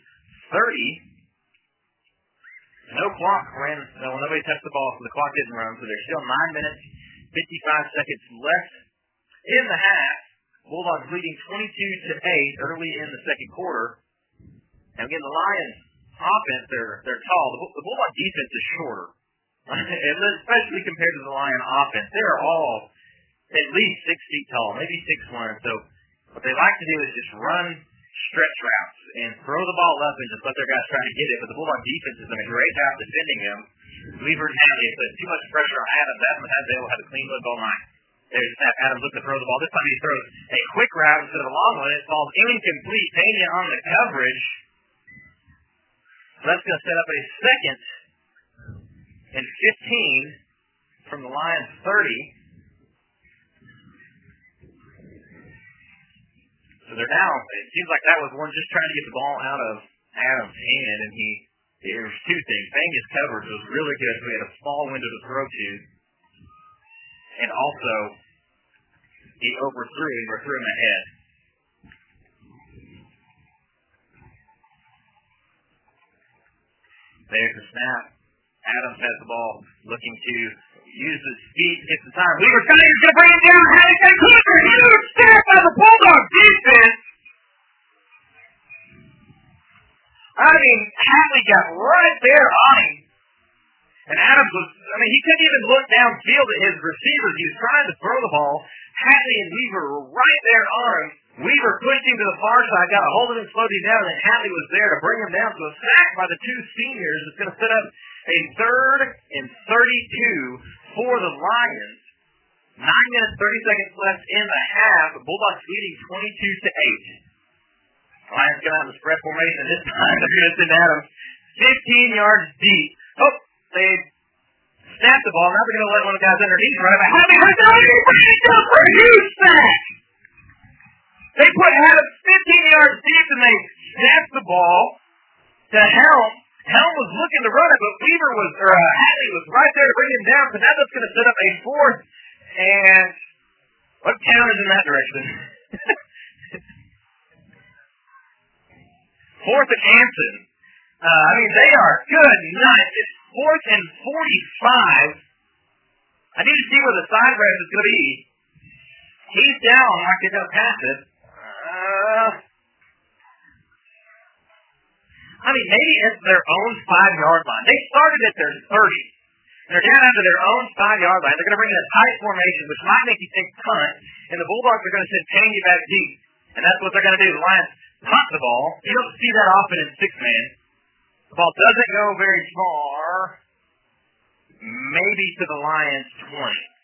30. No clock ran. No, nobody touched the ball, so the clock didn't run. So there's still 9 minutes, 55 seconds left in the half. Bulldogs leading 22-8 early in the second quarter. And again, the Lions offense, they're tall. The Bulldog defense is shorter, especially compared to the Lion offense. They're all at least 6 feet tall, maybe 6'1". So what they like to do is just run stretch routes and throw the ball up and just let their guys try to get it. But the Bulldog defense has done a great job defending him. Weaver and Hadley put too much pressure on Adams. Adams has been able to have a clean look all night. There's snap. Adams looks to throw the ball. This time he throws a quick route instead of a long one. It falls incomplete. Pena on the coverage. So that's going to set up a 2nd and 15 from the Lions 30. So they're now, it seems like that was one just trying to get the ball out of Adams' hand, and there was 2 things. Pena's coverage was really good, so he had a small window to throw to. And also, he overthrew him ahead. There's the snap. Adams has the ball, looking to use his speed to get some time. Weaver's going to bring him down. Hadley's going to keep it. Huge step by the Bulldog defense. Hadley got right there on him. And Adams was, he couldn't even look downfield at his receivers. He was trying to throw the ball. Hadley and Weaver were right there on him. Weaver pushed him to the far side, got a hold of him, slowed him down, and then Hadley was there to bring him down to a sack by the 2 seniors. It's going to set up a 3rd and 32 for the Lions. 9 minutes, 30 seconds left in the half. The Bulldogs leading 22-8. Lions get out in the spread formation. This time they're going to send Adams 15 yards deep. Oh, they snapped the ball. Now they're going to let one of the guys underneath run it. But Hadley has it underneath for a huge sack. They put Adams 15 yards deep, and they snapped the ball to Helm. Helm was looking to run it, but Hadley was right there to bring him down. So now that's going to set up a fourth. And what count is in that direction? Fourth and Anson. They are good night. It's 4th and 45. I need to see where the side ref is going to be. He's down like they're going to pass it. Maybe it's their own 5-yard line. They started at their 30. They're down under their own 5-yard line. They're going to bring in a tight formation, which might make you think punt. And the Bulldogs are going to send Taney back deep. And that's what they're going to do. The Lions punt the ball. You don't see that often in 6-man. The ball doesn't go very far. Maybe to the Lions' 20.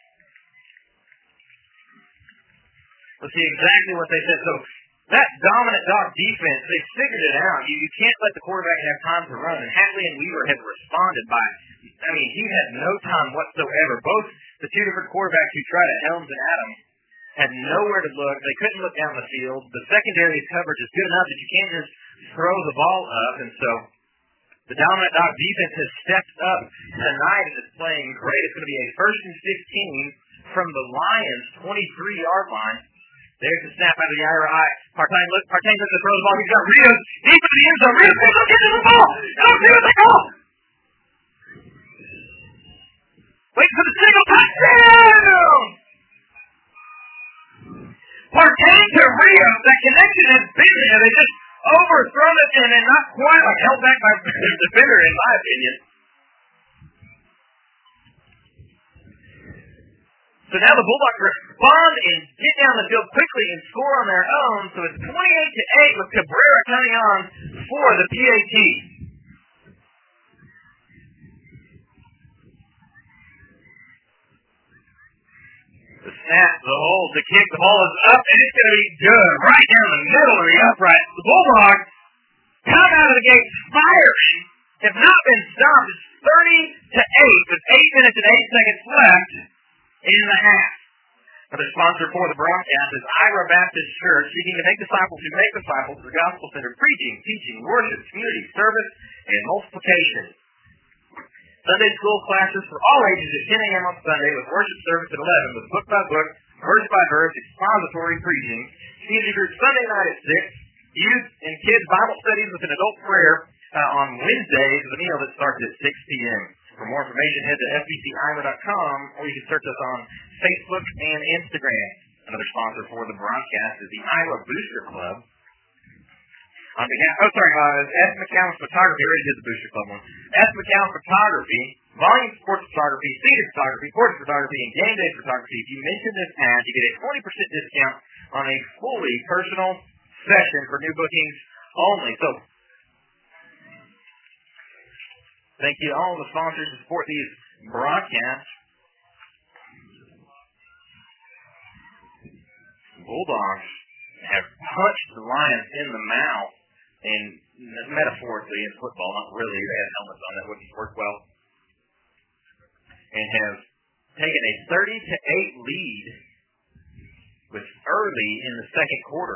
Let's see exactly what they said. So that dominant dog defense, they figured it out. You can't let the quarterback have time to run. And Hadley and Weaver have responded by, he had no time whatsoever. Both the two different quarterbacks who tried it, Helms and Adams, had nowhere to look. They couldn't look down the field. The secondary coverage is good enough that you can't just throw the ball up. And so the dominant dog defense has stepped up tonight and is playing great. It's going to be a 1st and 15 from the Lions' 23-yard line. There's the snap out of the IRI. Partain looks to throw the ball. He's got Rios deep in the end zone. Rios can't get to the ball. Don't see what they call. Wait for the single touchdown. Partain to Rios. That connection has been there. They just overthrown it and not quite held back by the defender, in my opinion. So now the Bulldogs respond and get down the field quickly and score on their own. So it's 28-8 with Cabrera coming on for the PAT. The snap, the hold, the kick, the ball is up, and it's going to be good. Right down the middle of the upright. The Bulldogs come out of the gate firing. Have not been stopped. It's 30-8 with 8 minutes and 8 seconds left in the half. Another sponsor for the broadcast is Ira Baptist Church, seeking to make disciples who make disciples through gospel-centered preaching, teaching, worship, community, service, and multiplication. Sunday school classes for all ages at 10 a.m. on Sunday with worship service at 11 with book by book, verse by verse, expository preaching. Community group Sunday night at 6. Youth and kids Bible studies with an adult prayer on Wednesdays with a meal that starts at 6 p.m. For more information, head to fbcira.com, or you can search us on Facebook and Instagram. Another sponsor for the broadcast is the Iowa Booster Club. On behalf, S. McCown Photography, already did the Booster Club one. S. McCown Photography, volume sports photography, seated photography, portrait photography, and game day photography. If you mention this ad, you get a 20% discount on a fully personal session for new bookings only. So, thank you to all the sponsors who support these broadcasts. Bulldogs have punched the Lions in the mouth, and metaphorically in football, not really. They had helmets on that wouldn't work well. And have taken a 30-8 lead with early in the second quarter.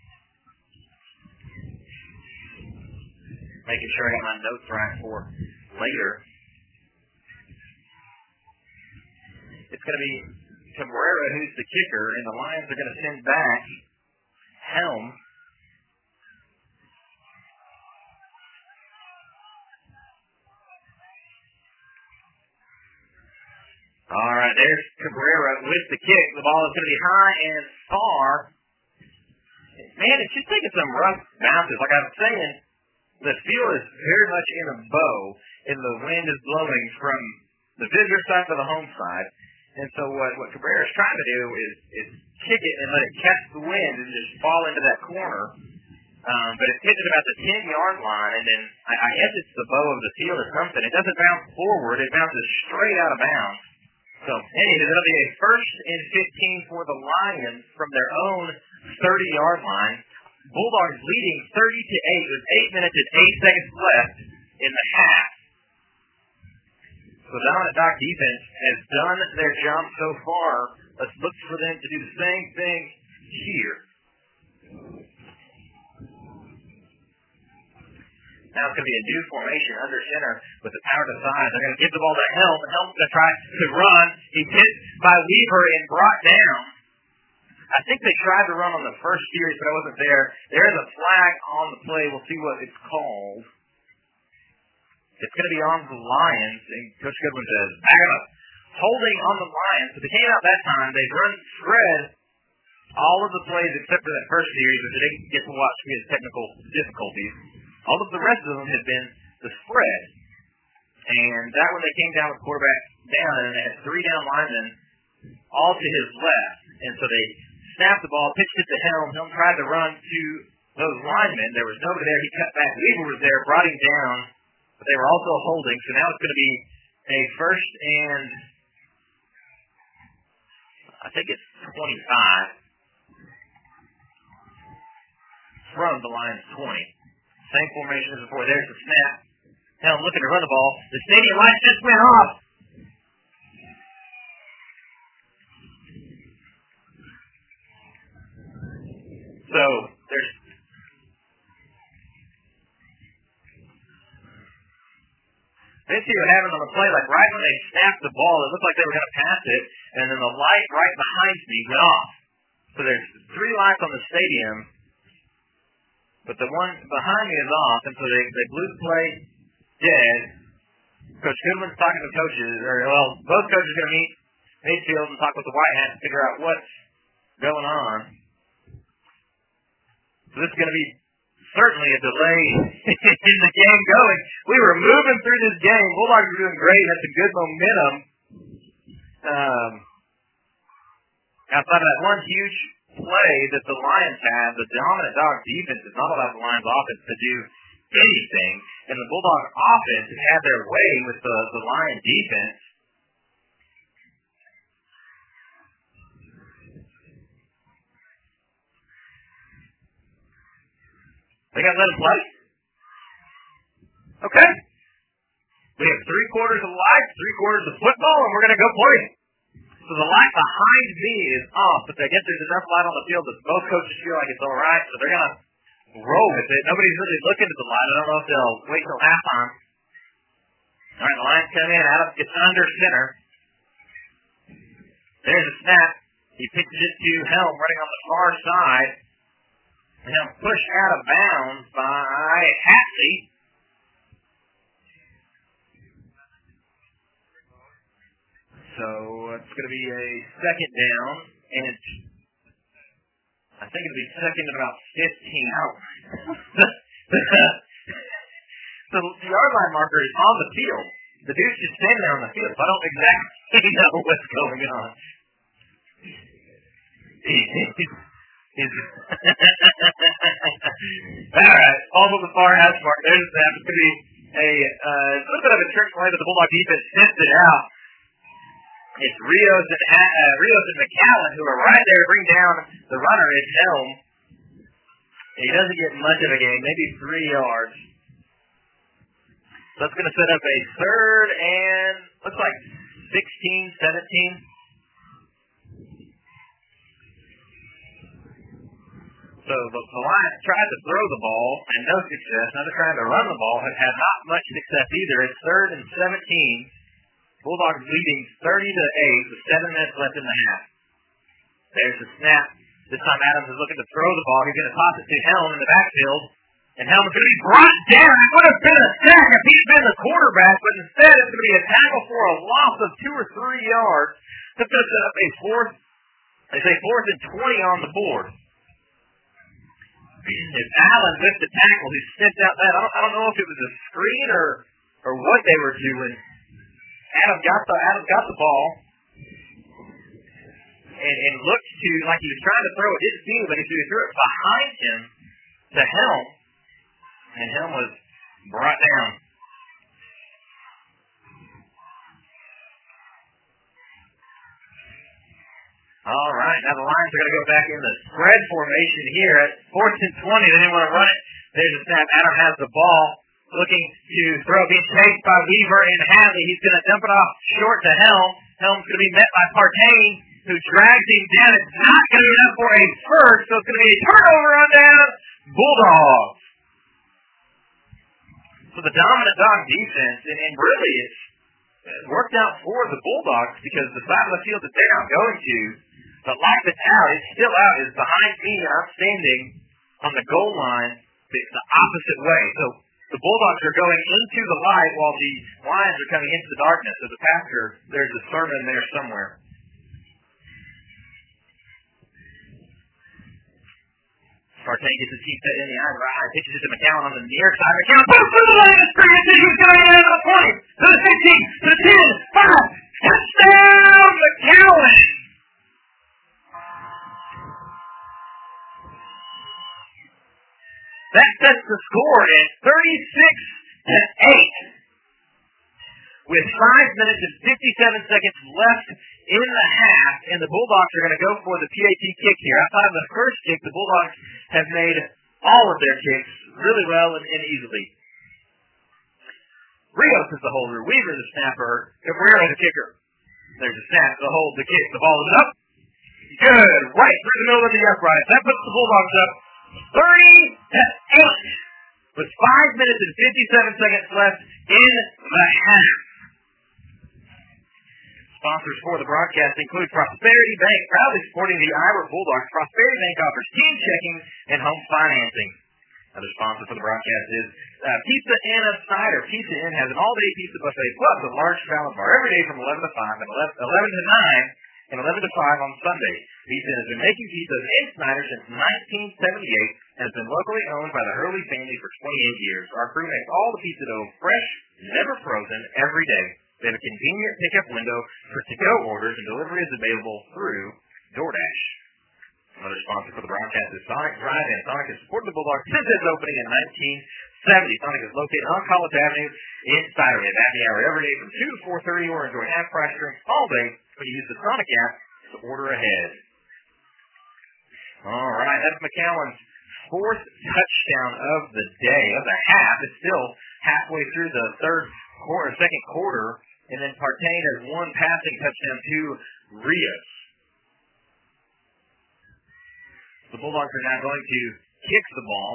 Making sure I got my notes right for later. It's going to be Cabrera who's the kicker, and the Lions are going to send back Helm. All right, there's Cabrera with the kick. The ball is going to be high and far. Man, it's just taking some rough bounces. Like I was saying, the field is very much in a bow, and the wind is blowing from the visitor side to the home side. And so what Cabrera is trying to do is kick it and let it catch the wind and just fall into that corner. But it's hitting about the 10-yard line, and then I guess it's the bow of the field or something. It doesn't bounce forward. It bounces straight out of bounds. So, anyway, it'll be a 1st and 15 for the Lions from their own 30-yard line. Bulldogs leading 30-8 with 8 minutes and 8 seconds left in the half. So Dominant Doc defense has done their job so far. Let's look for them to do the same thing here. Now it's going to be a new formation under center with the power to the side. They're going to give the ball to Helm, and Helm's going to try to run. He's hit by Weaver and brought down. I think they tried to run on the first series, but I wasn't there. There is a flag on the play. We'll see what it's called. It's going to be on the Lions, and Coach Goodwin says, back up. Holding on the Lions. So they came out that time. They've run spread all of the plays except for that first series, which they didn't get to watch because of technical difficulties. All of the rest of them have been the spread. And that one they came down with quarterback down, and they had 3 down linemen all to his left. And so they snapped the ball, pitched it to Helm. Helm tried to run to those linemen. There was nobody there. He cut back. Weaver was there, brought him down, but they were also holding. So now it's going to be a first and, I think it's 25 from the Lions 20. Same formation as before. There's the snap. Helm looking to run the ball. The stadium lights just went off. So there's they see what happened on the play. Like right when they snapped the ball, it looked like they were going to pass it, and then the light right behind me went off. So there's 3 lights on the stadium, but the one behind me is off, and so they blew the play dead. Coach Goodwin's talking to coaches, both coaches are going to meet midfield and talk with the White Hats to figure out what's going on. So this is going to be certainly a delay in the game going. We were moving through this game. Bulldogs were doing great, had some good momentum. Outside of that one huge play that the Lions had, the Dominant Dog defense has not allowed the Lions offense to do anything, and the Bulldog offense has had their way with the Lion defense. They got to let him play. Okay. We have 3 quarters of life, 3 quarters of football, and we're going to go play. So the light behind me is off, but I guess there's enough light on the field that both coaches feel like it's all right, so they're going to roll with it. Nobody's really looking at the light. I don't know if they'll wait till halftime. All right, the Lions come in. Adams gets under center. There's a snap. He pitches it to Helm running on the far side. Helm pushed out of bounds by Hatley. So it's going to be a second down, and I think it'll be second and about 15. So the yard line marker is on the field. The dude's just standing there on the field, so I don't exactly know what's going on. All right, off of the far hash mark. There's the snap. It's going to be a little bit of a trick play, but the Bulldog defense sniffed it out. It's Rios and McAllen who are right there to bring down the runner. It's Helm. He doesn't get much of a game, maybe 3 yards. So that's going to set up a third and looks like 16, 17. So the Lions tried to throw the ball and no success. Now they're trying to run the ball and had not much success either. It's third and 17. Bulldogs leading 30-8 with 7 minutes left in the half. There's the snap. This time Adams is looking to throw the ball. He's going to toss it to Helm in the backfield. And Helm is going to be brought down. It would have been a sack if he'd been the quarterback, but instead it's going to be a tackle for a loss of 2 or 3 yards. That's going to set up a fourth and 20 on the board. If Allen with the tackle, he sniffed out that. I don't know if it was a screen or what they were doing. Adam got the ball and looked to like he was trying to throw it. Didn't see it, but he threw it behind him to Helm, and Helm was brought down. All right, now the Lions are going to go back in the spread formation here at 4th and 20. They didn't want to run it. There's a snap. Adam has the ball. looking to throw, being chased by Weaver and Hadley. He's going to dump it off short to Helm. Helm's going to be met by Partain, who drags him down. It's not going to be enough for a first, so it's going to be a turnover on down. Bulldogs. So the dominant dog defense, and really it's worked out for the Bulldogs because the side of the field that they're not going to, but like it's out, it's still out, is behind me, and I'm standing on the goal line the opposite way. So the Bulldogs are going into the light while the Lions are coming into the darkness. So the pastor, there's a sermon there somewhere. Partain gets his feet set in the iron right, pitches it to McCowan on the near side. McCowan goes through the line, experiences, he's going in to the 20, to the 15, to the 10, 5, touchdown, McCowan! That sets the score at 36-8. With 5 minutes and 57 seconds left in the half, and the Bulldogs are going to go for the PAT kick here. Outside of the first kick, the Bulldogs have made all of their kicks really well and easily. Rios is the holder. Weaver is the snapper. Cabrera is the kicker. There's a snap to hold the kick. The ball is up. Good. Right through the middle of the uprights. That puts the Bulldogs up 30-8 with 5 minutes and 57 seconds left in the half. Sponsors for the broadcast include Prosperity Bank, proudly supporting the Iowa Bulldogs. Prosperity Bank offers team checking and home financing. Another sponsor for the broadcast is Pizza Inn of Snyder. Pizza Inn has an all-day pizza buffet plus a large salad bar every day from 11 to 5 and 11 to 9 and 11 to 5 on Sunday. Pizza Inn has been making pizzas in Snyder since 1978 and has been locally owned by the Hurley family for 28 years. Our crew makes all the pizza dough fresh, never frozen, every day. They have a convenient pickup window for to-go orders, and delivery is available through DoorDash. Another sponsor for the broadcast is Sonic Drive-In. Sonic has supported the Bulldogs since its opening in 1970. Sonic is located on College Avenue in Snyder. They have happy hour every day from 2 to 4:30 or enjoy half-price drinks all day when you use the Sonic app to order ahead. All right, that's McCowan's fourth touchdown of the day, of the half. It's still halfway through the second quarter, and then Partain has one passing touchdown to Rios. The Bulldogs are now going to kick the ball.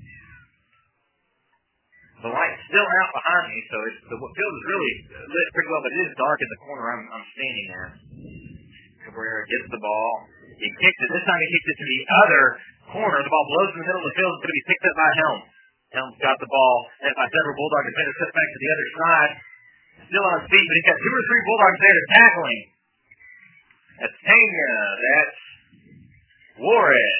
The light's still out behind me, so the field is really lit pretty well, but it is dark in the corner I'm standing there. Cabrera gets the ball. He kicks it. This time he kicks it to the other corner. The ball blows in the middle of the field. It's going to be picked up by Helm. Helm's got the ball, and by several Bulldog defenders cut back to the other side. Still on his feet, but he's got 2 or 3 Bulldogs there to tackle him. That's Tanya. That's Juarez.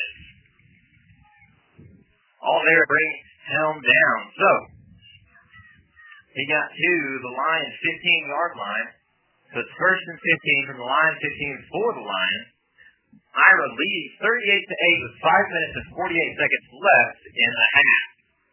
All there to bring Helm down. So, he got to the Lions' 15-yard line. So it's first and 15 from the Lions, 15 for the Lions. Ira leads 38-8 with 5 minutes and 48 seconds left in the half.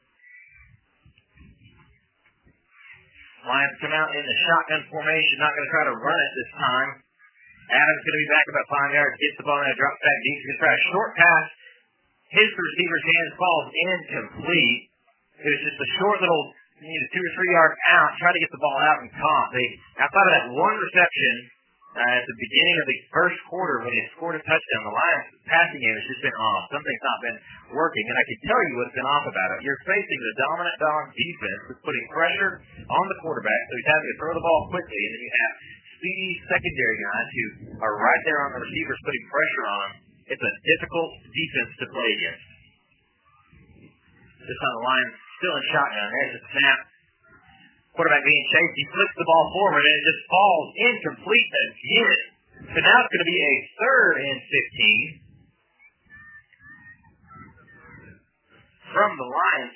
Lions come out in the shotgun formation, not going to try to run it this time. Adams going to be back about 5 yards, gets the ball and drops back deep. He's going to try a short pass. His receiver's hands falls incomplete. It was just a short little, you need a 2 or 3 yard out, try to get the ball out and caught. Outside of that one reception at the beginning of the first quarter when they scored a touchdown, the Lions' passing game has just been off. Something's not been working, and I can tell you what's been off about it. You're facing the dominant dog defense that's putting pressure on the quarterback, so he's having to throw the ball quickly, and then you have speedy secondary guys who are right there on the receivers putting pressure on them. It's a difficult defense to play against. This time the Lions still in shotgun. There's a snap. Quarterback being chased. He flips the ball forward, and it just falls incomplete again. So now it's going to be a 3rd and 15 from the Lions'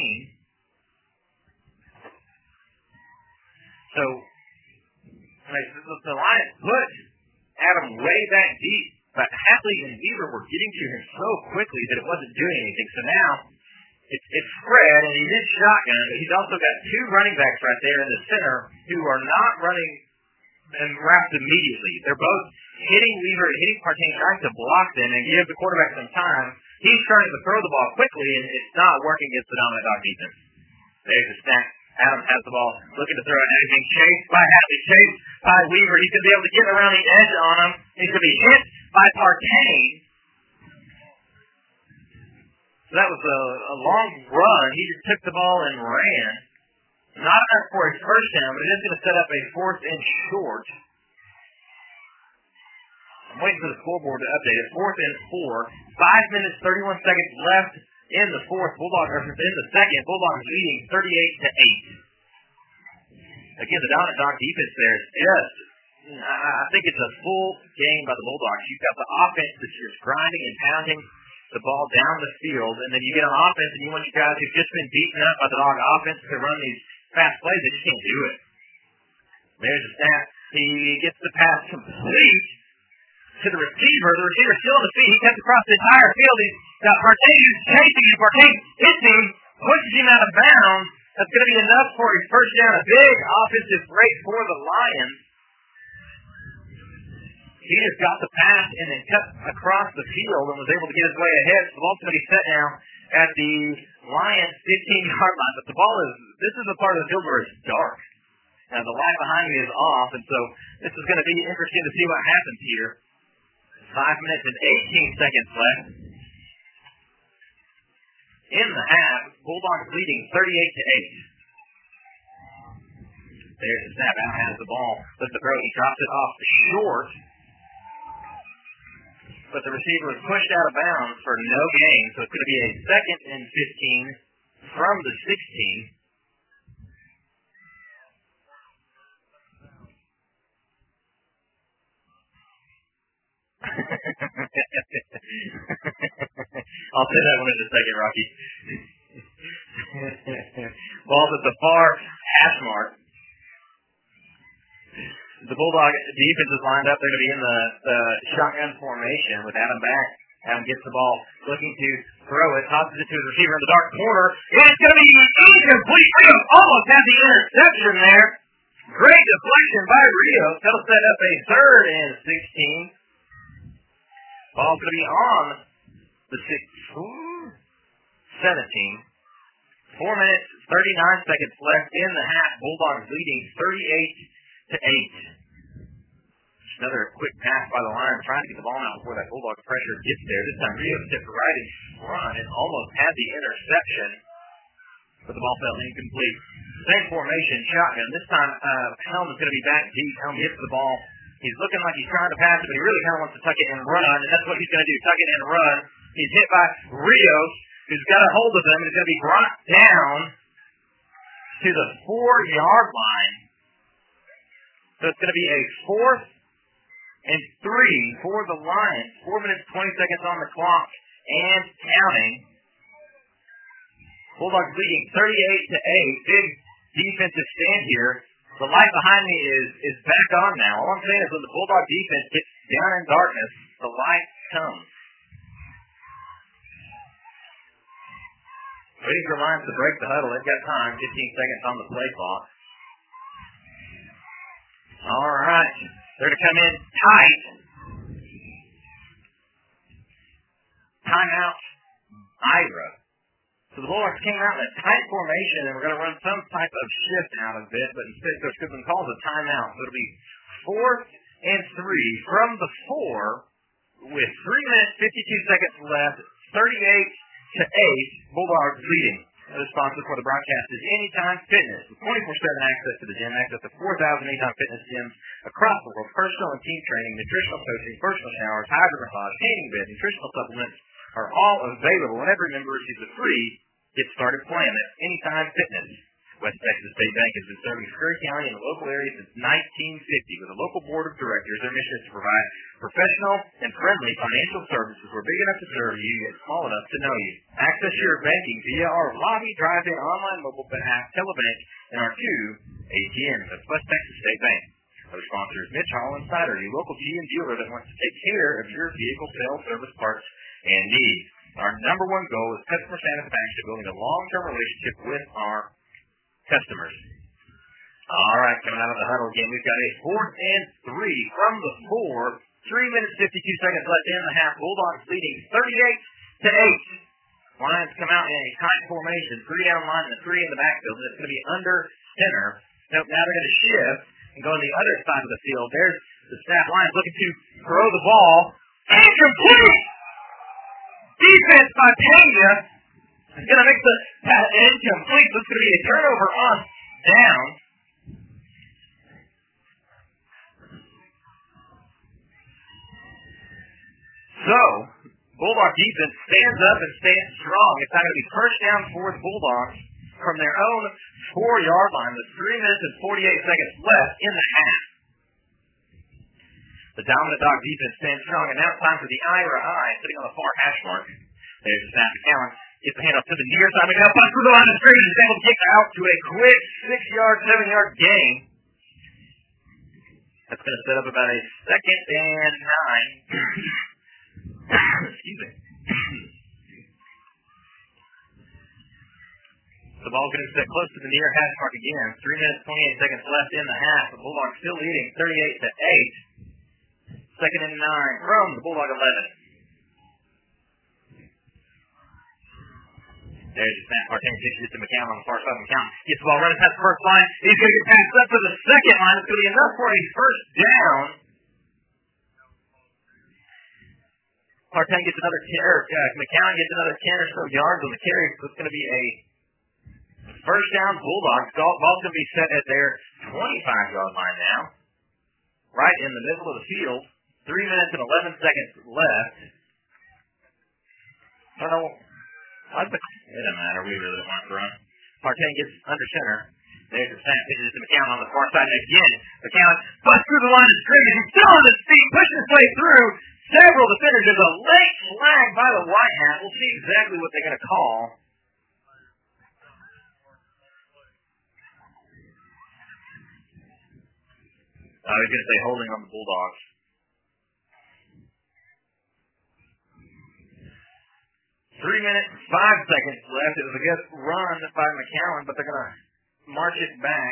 15. So the Lions put Adam way back deep, but Hadley and Weaver were getting to him so quickly that it wasn't doing anything. So now it's Fred, and he's in shotgun, but he's also got 2 running backs right there in the center who are not running and wrapped immediately. They're both hitting Weaver and hitting Partain, trying to block them and give the quarterback some time. He's trying to throw the ball quickly, and it's not working against the dominant dog defense. There's a snap. Adams has the ball, looking to throw it. Now he's being chased by Hadley, chased by Weaver. He's going to be able to get around the edge on him. He's going to be hit by Partain. So that was a long run. He just took the ball and ran. Not enough for his first down, but it is going to set up a 4th and short. I'm waiting for the scoreboard to update it. 4th and 4. 5 minutes, 31 seconds left in the fourth. In the second, Bulldogs leading 38-8. Again, the dominant dog defense there is just, I think it's a full game by the Bulldogs. You've got the offense that's just grinding and pounding the ball down the field, and then you get on offense and you want your guys who've just been beaten up by the dog offense to run these fast plays. They just can't do it. There's a snap. He gets the pass complete to the receiver. The receiver's still on the feet. He cuts across the entire field. He's got Partain chasing him. Partain hits him, pushes him out of bounds. That's going to be enough for his first down. A big offensive break for the Lions. He just got the pass and then cut across the field and was able to get his way ahead. So the ball's going to be set now at the Lions 15-yard line. But this is the part of the field where it's dark. And the light behind me is off, and so this is going to be interesting to see what happens here. 5 minutes and 18 seconds left in the half. Bulldogs leading 38-8. There's the snap. Out has the ball. Looks to throw. He drops it off short. But the receiver was pushed out of bounds for no gain, so it's going to be a 2nd and 15 from the 16. I'll say that one in a second, Rocky. Ball's at the far hash mark. The Bulldog defense is lined up. They're going to be in the shotgun formation with Adam back. Adam gets the ball, looking to throw it, tosses it to his receiver in the dark corner. It's going to be incomplete. Rios almost had the interception there. Great deflection by Rios. That'll set up a 3rd and 16. Ball's going to be on the 17. 4 minutes, 39 seconds left in the half. Bulldogs leading 38-8. Another quick pass by the line, trying to get the ball out before that Bulldog pressure gets there. This time Rio stepped right in front and almost had the interception, but the ball fell incomplete. Same formation, shotgun. This time Helm is going to be back deep. Helm hits the ball. He's looking like he's trying to pass it, but he really kind of wants to tuck it and run, and that's what he's going to do, tuck it and run. He's hit by Rios, who's got a hold of him, and he's going to be brought down to the 4-yard line. So it's going to be a 4th and 3 for the Lions. 4 minutes, 20 seconds on the clock and counting. Bulldogs leading 38-8. Big defensive stand here. The light behind me is back on now. All I'm saying is when the Bulldog defense gets down in darkness, the light comes. Waiting for Lions to break the huddle. They've got time. 15 seconds on the play clock. All right. They're to come in tight. Timeout, Ira. So the Bulldogs came out in a tight formation, and we're going to run some type of shift out of it, but instead Coach Goodman calls a timeout. So it'll be 4th and 3 from the 4 with 3 minutes, 52 seconds left, 38-8, Bulldogs leading. The sponsor for the broadcast is Anytime Fitness, with 24/7 access to the gym, access to 4,000 Anytime Fitness gyms across the world. Personal and team training, nutritional coaching, personal showers, hydro massage, tanning bed, nutritional supplements are all available, and every member receives a free Get Started plan. That's Anytime Fitness. West Texas State Bank has been serving Scurry County and the local area since 1950. With a local board of directors, their mission is to provide professional and friendly financial services. We're big enough to serve you, yet small enough to know you. Access your banking via our lobby, drive-in, online, mobile app, telebank, and our 2 ATMs. That's West Texas State Bank. Our sponsor is Mitch Hall Insider, your local GM dealer that wants to take care of your vehicle sales, service, parts, and needs. Our number one goal is customer satisfaction, building a long-term relationship with our customers. All right, coming out of the huddle again, we've got a 4th and 3 from the 4. 3 minutes, 52 seconds left in the half. Bulldogs leading 38-8. Lions come out in a tight formation, 3 down line and a 3 in the backfield, and it's going to be under center. Nope, now they're going to shift and go on the other side of the field. There's the snap. Lions looking to throw the ball. Incomplete! Defense by Pena is going to make the pass incomplete. This is going to be a turnover on down. So, Bulldog defense stands up and stands strong. It's not going to be first down for the Bulldogs from their own 4-yard line with 3 minutes and 48 seconds left in the half. The dominant Dog defense stands strong, and now it's time for the Ira Eye sitting on the far hash mark. There's the snap. McCowan gets the handoff to the near side. McCowan punts through the line of scrimmage and is able to kick out to a quick 6-yard, 7-yard gain. That's going to set up about a 2nd and 9. Excuse me. The ball's going to set close to the near hash mark again. 3 minutes, 28 seconds left in the half. The Bulldogs still leading 38-8. 2nd and 9 from the Bulldog 11. There's the snap. Martin kicks it to McCown on the far side. McCown gets the ball running past the first line. He's going to get passed up to the second line. It's going to be enough for a first down. Martin gets another 10, McCown gets another 10 or so yards on the carry. So it's going to be a first down Bulldogs. Ball's going to be set at their 25-yard line now. Right in the middle of the field. 3 minutes and 11 seconds left. I don't know. It doesn't matter. We really don't want to run. Martin gets under center. There's the snap. Pitches to McCown on the far side. And again, McCown busts through the line of scrimmage. He's still on his feet, pushing his way through several defenders. There's a late flag by the White Hat. We'll see exactly what they're going to call. He's going to say holding on the Bulldogs. 3 minutes, 5 seconds left. It was a good run by McCown, but they're going to march it back.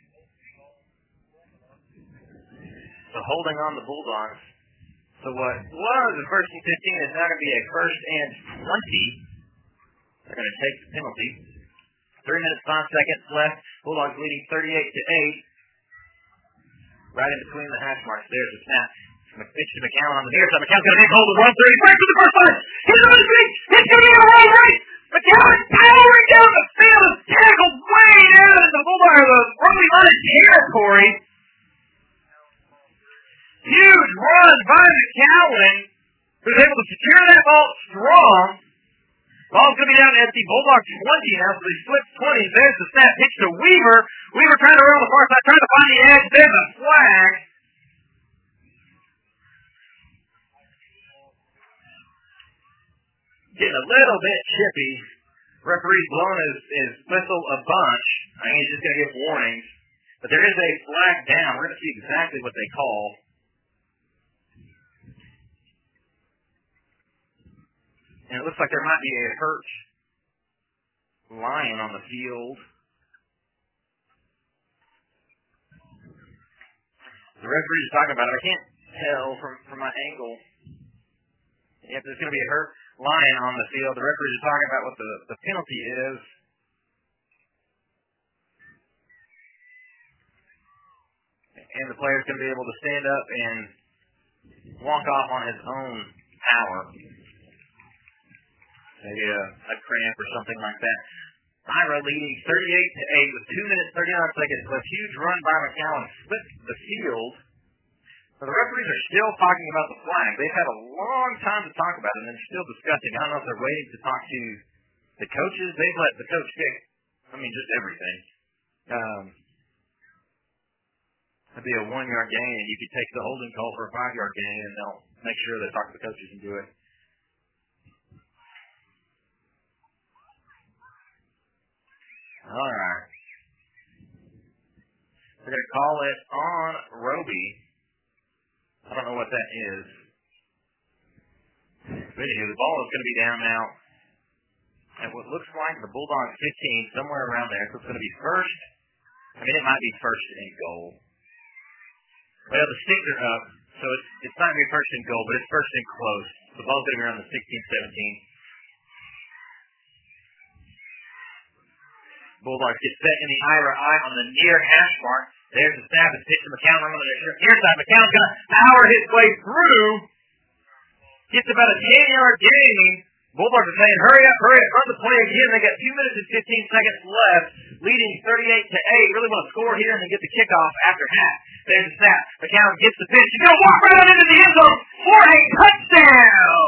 So holding on the Bulldogs. So what was the first and 15 is now going to be a first and 20. They're going to take the penalty. 3 minutes, 5 seconds left. Bulldogs leading 38-8. Right in between the hash marks. There's the snap. Pitch to McCown on the near side. McCown's going to take hold of 130. Back to the first line. He's on his feet. It's going to be a roll right. McCown powering down the field. Is tackled way down in the Bulldog, the early line of territory. Huge run by McCown, who's able to secure that ball strong. Ball's going to be down at the Bulldog 20 now, so they flip 20. There's the snap. Pitch to Weaver. Weaver trying to run on the far side, trying to find the edge. There's a flag. Getting a little bit chippy. Referee's blowing his whistle a bunch. I think he's just going to give warnings. But there is a flag down. We're going to see exactly what they call. And it looks like there might be a hurt lion on the field. The referee is talking about it. I can't tell from my angle if there's going to be a hurt lion on the field. The referee is talking about what the penalty is. And the player's going to be able to stand up and walk off on his own power. Maybe a cramp or something like that. Ira leading 38-8 with 2 minutes, 39 seconds. A huge run by McCown split the field. So the referees are still talking about the flag. They've had a long time to talk about it, and they're still discussing. I don't know if they're waiting to talk to the coaches. They've let the coach pick, just everything. It'd be a 1-yard gain, and you could take the holding call for a 5-yard gain, and they'll make sure they talk to the coaches and do it. All right. They're going to call it on Roby. I don't know what that is. But anyway, the ball is going to be down now at what looks like the Bulldogs 15, somewhere around there. So it's going to be first. It might be first and goal. Well, the sticks are up, so it's not going to be first and goal, but it's first and close. The ball's going to be around the 16-17. Bulldogs get set in the Ira eye on the near hash mark. There's the snap. It's pitched to McCown. On the near side. McCown's going to power his way through. Gets about a 10-yard gain. Bulldogs are saying, hurry up, run the play again. They got 2 minutes and 15 seconds left, leading 38-8. Really want to score here and then get the kickoff after half. There's the snap. McCown gets the pitch. He's going to walk right out into the end zone for a touchdown.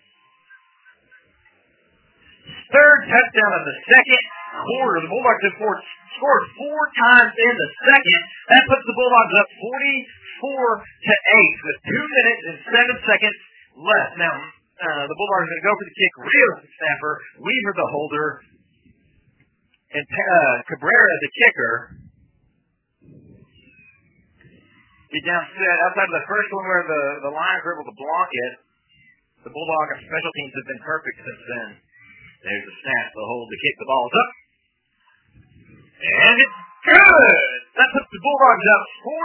Third touchdown of the second quarter. The Bulldogs have scored 4 times in the second. That puts the Bulldogs up 44-8 with 2 minutes and 7 seconds left. Now, the Bulldogs are going to go for the kick. Rios the snapper, Weaver the holder, and Cabrera the kicker. Get down set outside of the first one where the Lions were able to block it. The Bulldogs special teams have been perfect since then. There's the snap, the hold, the kick, the ball's up. And it's good! That puts the Bulldogs up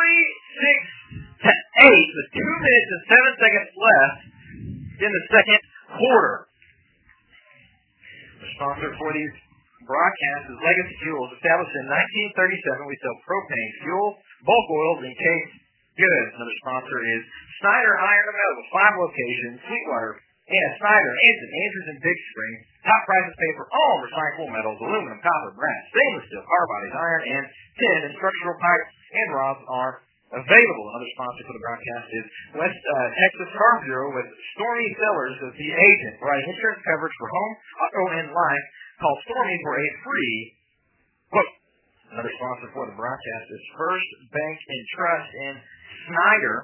46-8 with 2 minutes and 7 seconds left in the second quarter. The sponsor for these broadcasts is Legacy Fuels. Established in 1937, we sell propane, fuel, bulk oils, and case goods. Another sponsor is Snyder Iron and Metal with 5 locations, Sweetwater, Snyder, Andrews, and Big Spring. Top prices paid for all recyclable metals, aluminum, copper, brass, stainless steel, car bodies, iron, and tin, and structural pipes and rods are available. Another sponsor for the broadcast is West Texas Farm Bureau with Stormy Sellers as the agent, providing insurance coverage for home, auto, and life. Call Stormy for a free quote. Another sponsor for the broadcast is First Bank and Trust in Snyder.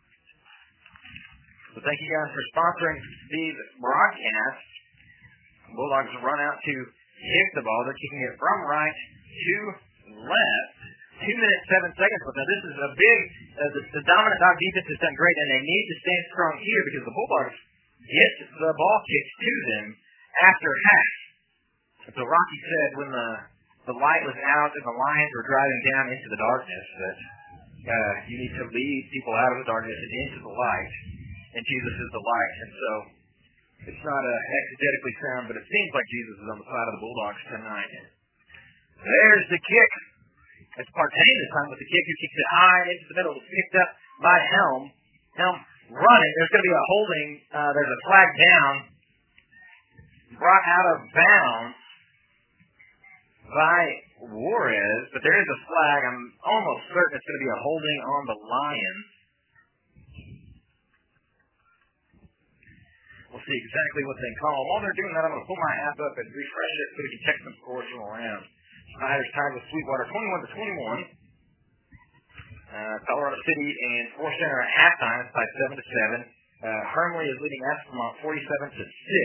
So thank you guys for sponsoring these broadcasts. Bulldogs run out to kick the ball. They're kicking it from right to left. 2 minutes, 7 seconds. But now this is a big, the dominant dog defense has done great, and they need to stand strong here because the Bulldogs get the ball kicked to them after half. So Rocky said when the light was out and the Lions were driving down into the darkness that you need to lead people out of the darkness and into the light, and Jesus is the light. And so it's not exegetically sound, but it seems like Jesus is on the side of the Bulldogs tonight. There's the kick. It's Partain this time with the kick, who kicks it high into the middle. It's picked up by Helm. Helm running. There's going to be a holding. There's a flag down. Brought out of bounds by Juarez, but there is a flag. I'm almost certain it's going to be a holding on the Lions. We'll see exactly what they call. While they're doing that, I'm going to pull my app up and refresh it so we can check some scores from around. Snyder's tied with Sweetwater 21-21. Colorado City and Forest Center at halftime. It's by 7-7. Hermley is leading Escalon 47-6.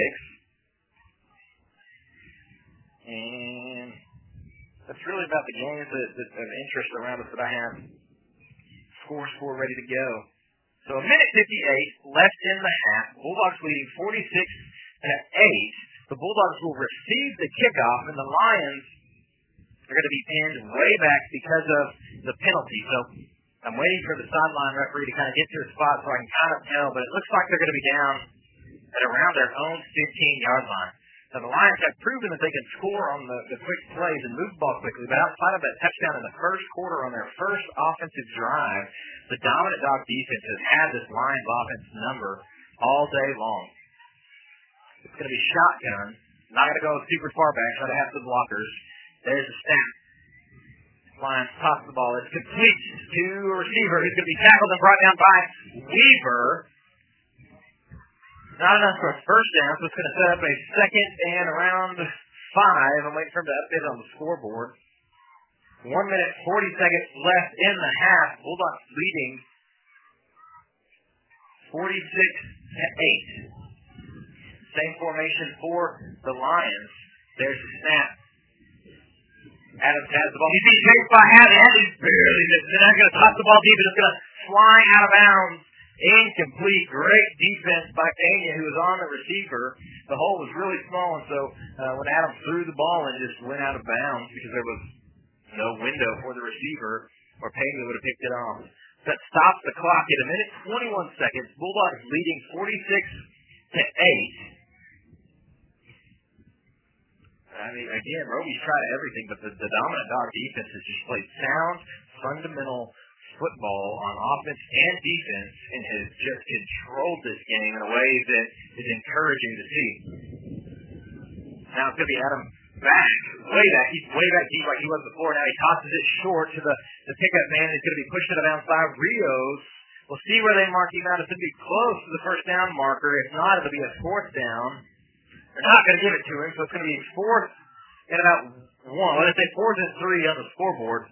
And that's really about the games that of interest around us that I have scores for ready to go. So a minute 58 left in the half. Bulldogs leading 46-8. The Bulldogs will receive the kickoff, and the Lions are going to be pinned way back because of the penalty. So I'm waiting for the sideline referee to kind of get to a spot so I can kind of tell, but it looks like they're going to be down at around their own 15-yard line. Now, the Lions have proven that they can score on the quick plays and move the ball quickly, but outside of that touchdown in the first quarter on their first offensive drive, the dominant dog defense has had this Lions offense number all day long. It's going to be shotgun. Not going to go super far back, try to have the blockers. There's the snap. Lions toss the ball. It's complete to a receiver who's going to be tackled and brought down by Weaver. Not enough for a first down, so it's going to set up a second and around 5. I'm waiting for him to update on the scoreboard. 1 minute, 40 seconds left in the half. Bulldogs leading 46-8. Same formation for the Lions. There's the snap. Adams has the ball. He's being chased by Adams. He's barely missed it. They're going to toss the ball deep, and it's going to fly out of bounds. Incomplete. Great defense by Pena, who was on the receiver. The hole was really small, and so when Adams threw the ball, it just went out of bounds because there was no window for the receiver, or Pena would have picked it off. That stops the clock at a minute 21 seconds. Bulldogs leading 46-8. I mean, again, Roby's tried everything, but the dominant Dog defense has just played sound, fundamental football on offense and defense and has just controlled this game in a way that is encouraging to see. Now it's going to be Adam back, way back. He's way back deep like he was before. Now he tosses it short to the pickup man. He's going to be pushing it around 5. Rios. We'll see where they mark him out. It's going to be close to the first down marker. If not, it'll be a 4th down. They're not going to give it to him, so it's going to be 4th and about 1. Let's say 4th and 3 on the scoreboard.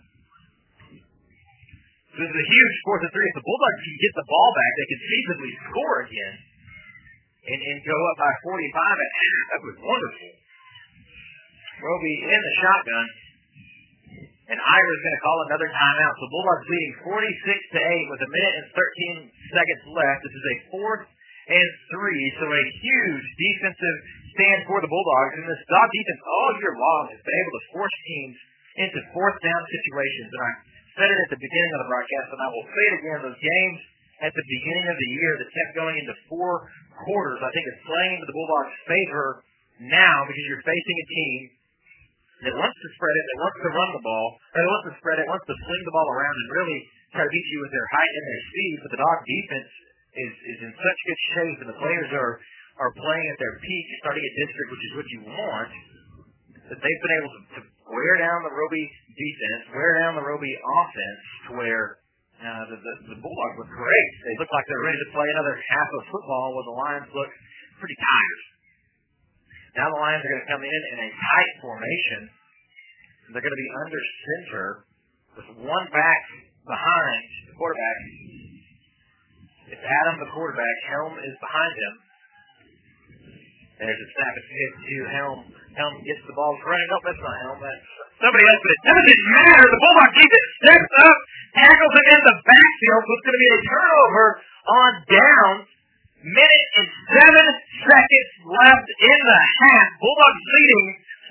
So this is a huge 4th and 3. If the Bulldogs can get the ball back, they can feasibly score again and go up by 45 at half. That was wonderful. Roby in the shotgun, and Ira's going to call another timeout. So Bulldogs leading 46-8 with 1 minute and 13 seconds left. This is a 4th and 3, so a huge defensive stand for the Bulldogs. And this Dog defense all year long has been able to force teams into 4th down situations. And I said it at the beginning of the broadcast, and I will say it again. Those games at the beginning of the year that kept going into 4 quarters, I think it's playing to the Bulldogs' favor now because you're facing a team that wants to spread it, that wants to run the ball, or that wants to spread it, wants to fling the ball around and really try to beat you with their height and their speed. But the Dog defense is in such good shape, and the players are playing at their peak, starting at district, which is what you want, that they've been able to wear down the Roby defense, wear down the Roby offense to where the Bulldogs look great. They look like they're ready to play another half of football where the Lions look pretty tired. Now the Lions are going to come in a tight formation. They're going to be under center with 1 back behind the quarterback. It's Adam, the quarterback. Helm is behind him. There's a snap. It's hit to Helm. Helm gets the ball running. Nope, that's not Helm. That's somebody else, but it doesn't matter. The Bulldog defense steps up, tackles him in the backfield, so it's going to be a turnover on downs. 1 minute and 7 seconds left in the half. Bulldogs leading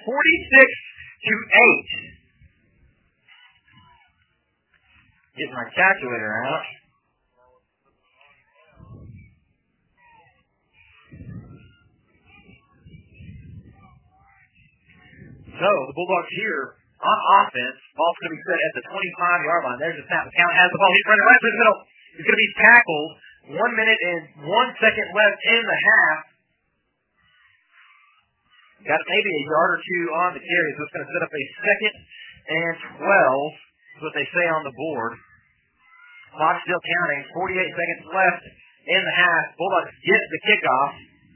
46-8. Get my calculator out. So the Bulldogs here on offense. Ball's going to be set at the 25-yard line. There's the snap. The count has the ball. He's running right through the middle. He's going to be tackled. 1 minute and 1 second left in the half. Got maybe a yard or 2 on the carry, so it's going to set up a 2nd and 12. That's what they say on the board. Clock still counting. 48 seconds left in the half. Bulldogs get the kickoff.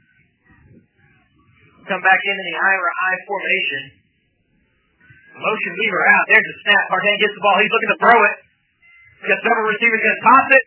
Come back into the Ira I formation. Motion Weaver out. There's a snap. Partain gets the ball. He's looking to throw it. He's got several receivers going to toss it.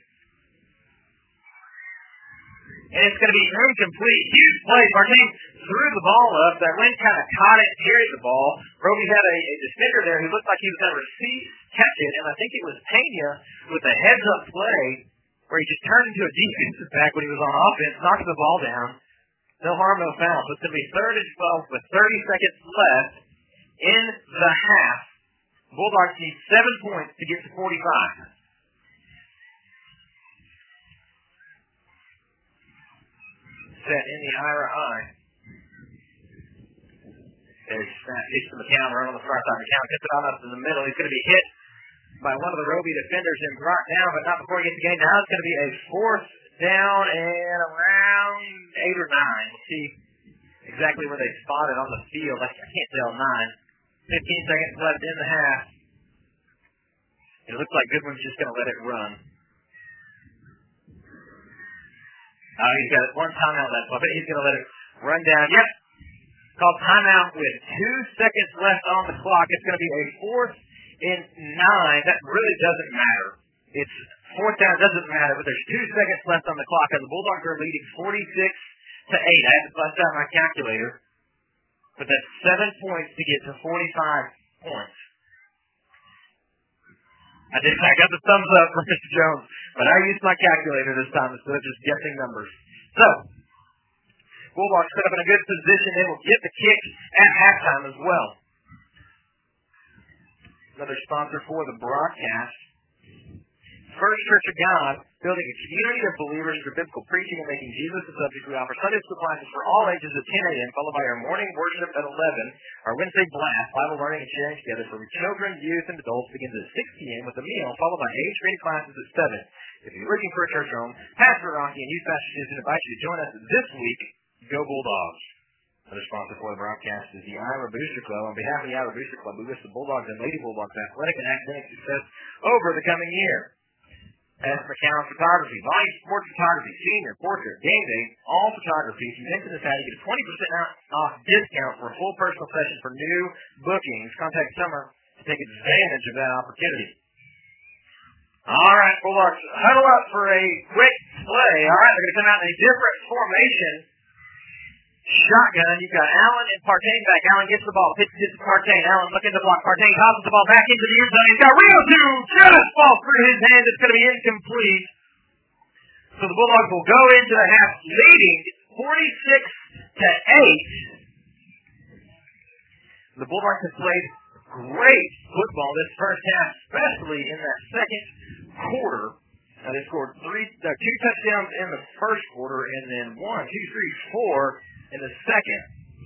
And it's going to be incomplete. Huge play. Partain threw the ball up. That wind kind of caught it and carried the ball. Roby had a defender there who looked like he was going to catch it. And I think it was Pena with a heads-up play where he just turned into a defensive back when he was on offense, knocked the ball down. No harm, no foul. So it's going to be 3rd and 12 with 30 seconds left in the half. Bulldogs need 7 points to get to 45. Set in the Ira I. There's snap. It's to McCown right on the far side. McCown gets it on up in the middle. He's going to be hit by one of the Roby defenders and brought down, but not before he gets the game. Now it's going to be a 4th down and around 8 or 9. We'll see exactly where they spotted on the field. I can't tell. 9. 15 seconds left in the half. It looks like Goodwin's just going to let it run. He's got 1 timeout left. I bet he's going to let it run down. Yep. Called timeout with 2 seconds left on the clock. It's going to be a 4th and 9. That really doesn't matter. It's 4th down. It doesn't matter. But there's 2 seconds left on the clock. And the Bulldogs are leading 46-8. I had to bust out my calculator. But that's 7 points to get to 45 points. I got the thumbs up from Mr. Jones, but I used my calculator this time instead of just guessing numbers. So, Bulldogs set up in a good position. They will get the kick at halftime as well. Another sponsor for the broadcast. First Church of God, building a community of believers through biblical preaching and making Jesus the subject. We offer Sunday school classes for all ages at 10 a.m., followed by our morning worship at 11, our Wednesday blast, Bible learning and sharing together for children, youth, and adults begins at 6 p.m. with a meal, followed by age-rated classes at 7. If you're looking for a church home, Pastor Rocky and Youth Pastor Susan invite you to join us this week. Go Bulldogs! Another sponsor for the broadcast is the Ira Booster Club. On behalf of the Ira Booster Club, we wish the Bulldogs and Lady Bulldogs athletic and academic success over the coming year. S. McCown Photography, volume sports photography, senior, portrait, game day, all photography. If you mention this ad, you get a 20% off discount for a full personal session for new bookings. Contact Summer to take advantage of that opportunity. All right, Bulldogs, huddle up for a quick play. All right, they're going to come out in a different formation. Shotgun. You've got Allen and Partain back. Allen gets the ball. Pitches it to Partain. Allen looking to block. Partain tosses the ball back into the end zone. He's got Rio too. Just falls through his hand. It's going to be incomplete. So the Bulldogs will go into the half leading 46-8. The Bulldogs have played great football this first half, especially in that second quarter. They scored two touchdowns in the first quarter, and then 4 in the second.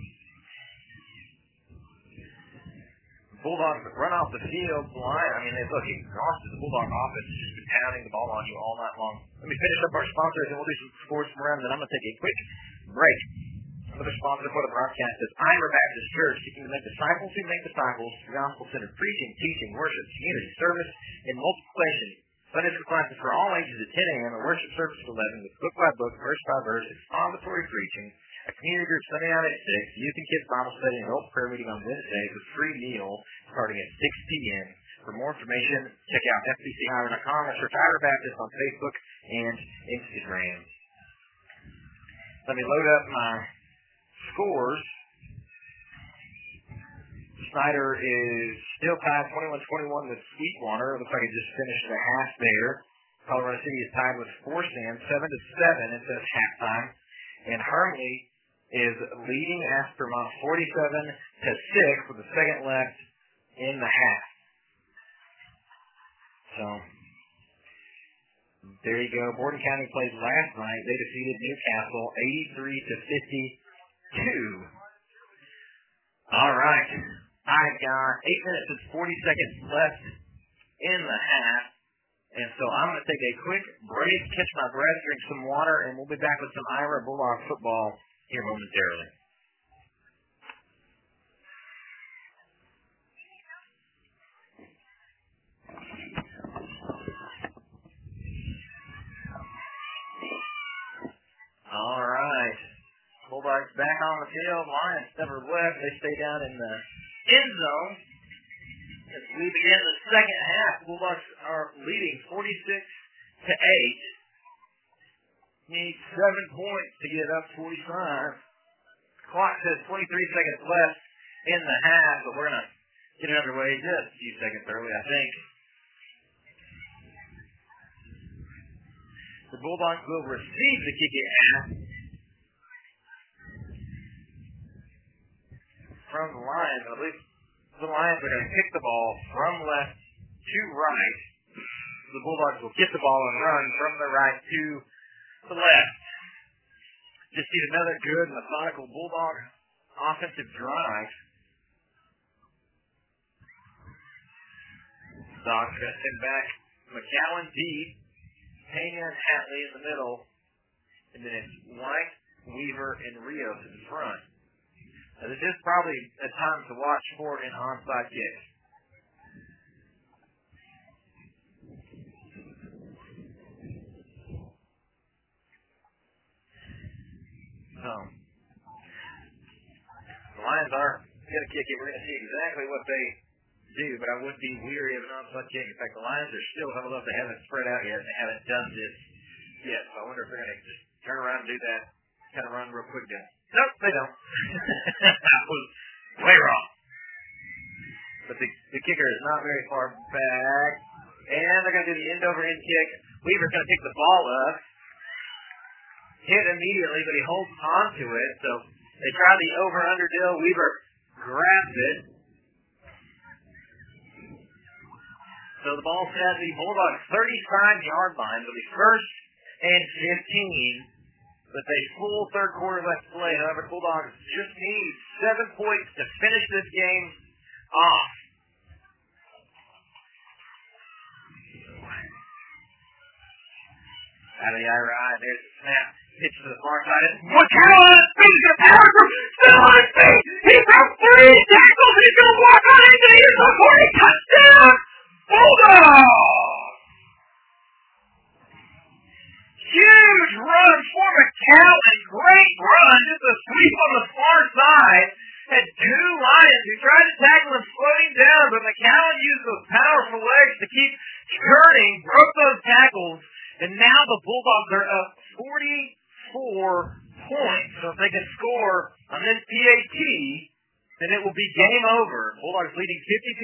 Bulldogs run off the field line. I mean, they look exhausted. The Bulldog offense has just been pounding the ball on you all night long. Let me finish up our sponsors, and we'll do some scores from around, and then I'm going to take a quick break. Another sponsor for the broadcast is Ira Baptist Church, seeking to make disciples who make disciples, gospel-centered preaching, teaching, worship, community service, and multiplication. Sunday school classes for all ages at 10 a.m., a worship service at 11 with book by book, verse by verse, expository preaching, a community group Sunday night at 6, youth and kids Bible study, and adult prayer meeting on Wednesdays with free meal starting at 6 p.m. For more information, check out fbcira.com or search Ira Baptist on Facebook and Instagram. Let me load up my scores. Snyder is still tied 21-21 with Sweetwater. Looks like it just finished the half there. Colorado City is tied with Forest Sand 7-7 until halftime. And Hermley is leading Aspermont 47-6 with a second left in the half. So there you go. Borden County played last night. They defeated Newcastle 83-52. All right. I've got 8 minutes and 40 seconds left in the half. And so I'm going to take a quick break, catch my breath, drink some water, and we'll be back with some Ira Bulldog football here momentarily. All right. Bulldogs back on the field. Lions never left. They stay down in the end zone. As we begin the second half, Bulldogs are leading 46-8. Need 7 points to get up 45. Clock says 23 seconds left in the half, but we're going to get it underway just a few seconds early, I think. The Bulldogs will receive the kicking half from the Lions. I believe the Lions are going to kick the ball from left to right. The Bulldogs will get the ball and run from the right to the left. Just need another good, methodical Bulldog offensive drive. Dogs going to send back McCowan deep, Pena and Hatley in the middle, and then it's White, Weaver, and Rios in front. Now, this is probably a time to watch for an onside kick. So, the Lions are going to kick it. We're going to see exactly what they do, but I wouldn't be weary of an onside kick. In fact, the Lions are still huddled up. They haven't spread out yet, and they haven't done this yet. So I wonder if they're going to just turn around and do that, kind of run real quick down. Nope, they don't. That was way wrong. But the kicker is not very far back. And they're going to do the end-over-end kick. Weaver's going to pick the ball up. Hit immediately, but he holds on to it. So they try the over-under deal. Weaver grabs it. So the ball set at the Bulldogs' 35-yard line. It'll be first and 15 with a full third quarter left to play. However, the Bulldogs just need 7 points to finish this game off. Out of the IRI, there's the snap. Pitch to the far side. McCallum beats the power group. Still on his feet. He's got 3 tackles. He's going to walk on into the end zone for a touchdown. Bulldogs! Huge run for McCallum. Great run. Just a sweep on the far side. Had 2 Lions who tried to tackle him floating down, but McCallum used those powerful legs to keep turning, broke those tackles, and now the Bulldogs are up 44 points. So if they can score on this PAT, then it will be game over. Bulldogs leading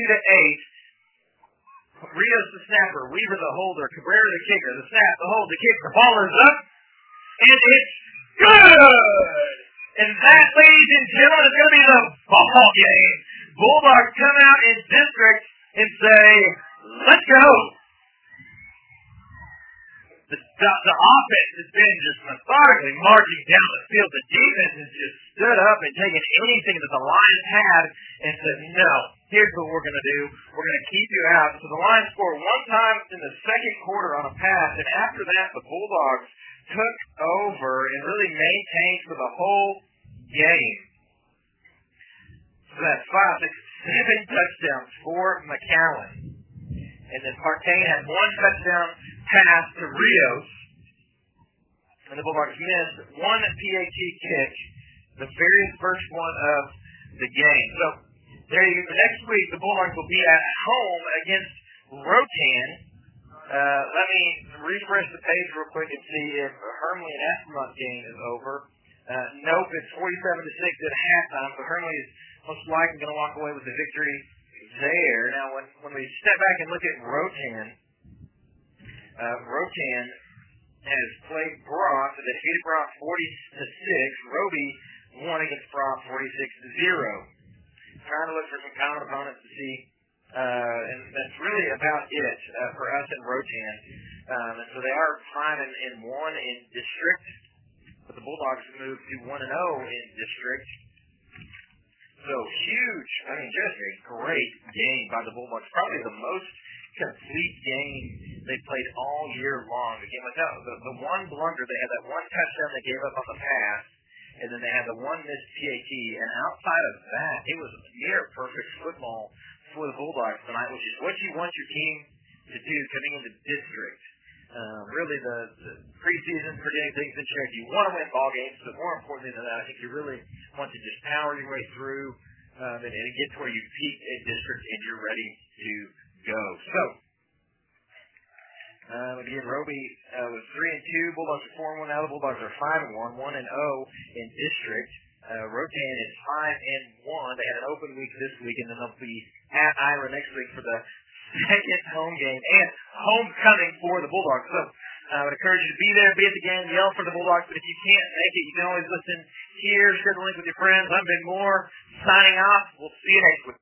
52-8. Rios the snapper, Weaver the holder, Cabrera the kicker, the snap, the hold, the kick, the ball is up, and it's good! And that, ladies and gentlemen, is going to be the ball game. Bulldogs come out in district and say, let's go! The offense has been just methodically marching down the field. The defense has just stood up and taken anything that the Lions had and said, no, here's what we're going to do. We're going to keep you out. So the Lions scored 1 time in the second quarter on a pass, and after that, the Bulldogs took over and really maintained for the whole game. So that's 5, 6, 7 touchdowns for McCallum. And then Partain had 1 touchdown pass to Rios. And the Bulldogs missed 1 PAT kick, the very first one of the game. So there you go. Next week, the Bulldogs will be at home against Rotan. Let me refresh the page real quick and see if Hermleigh and Aspermont game is over. Nope, it's 47-6 at halftime, so Hermleigh is most likely going to walk away with the victory there. Now, when we step back and look at Rotan, Rotan has played Brock, they defeated Brock 40-6. Roby won against Brock 46-0. Trying to look for some common opponents to see, and that's really about it for us in Rotan. And so they are 5-1 in district, but the Bulldogs moved to 1-0 in district. So huge, just a great game by the Bulldogs. Probably the most complete game they played all year long. Again, without the one blunder, they had that 1 touchdown they gave up on the pass, and then they had the 1 missed PAT. And outside of that, it was near perfect football for the Bulldogs tonight, which is what you want your team to do coming into district. Really, the preseason for getting things in check. You want to win ball games, but more importantly than that, I think you really want to just power your way through and get to where you peak in district and you're ready to go. So, again, Roby was 3-2. Bulldogs are 4-1 now. The Bulldogs are 5-1, 1-0 in district. Rotan is 5-1. They had an open week this week, and then they'll be at Ira next week for the second home game and homecoming for the Bulldogs. So I would encourage you to be there, be at the game, yell for the Bulldogs. But if you can't make it, you can always listen here, share the link with your friends. I'm Ben Moore, signing off. We'll see you next week.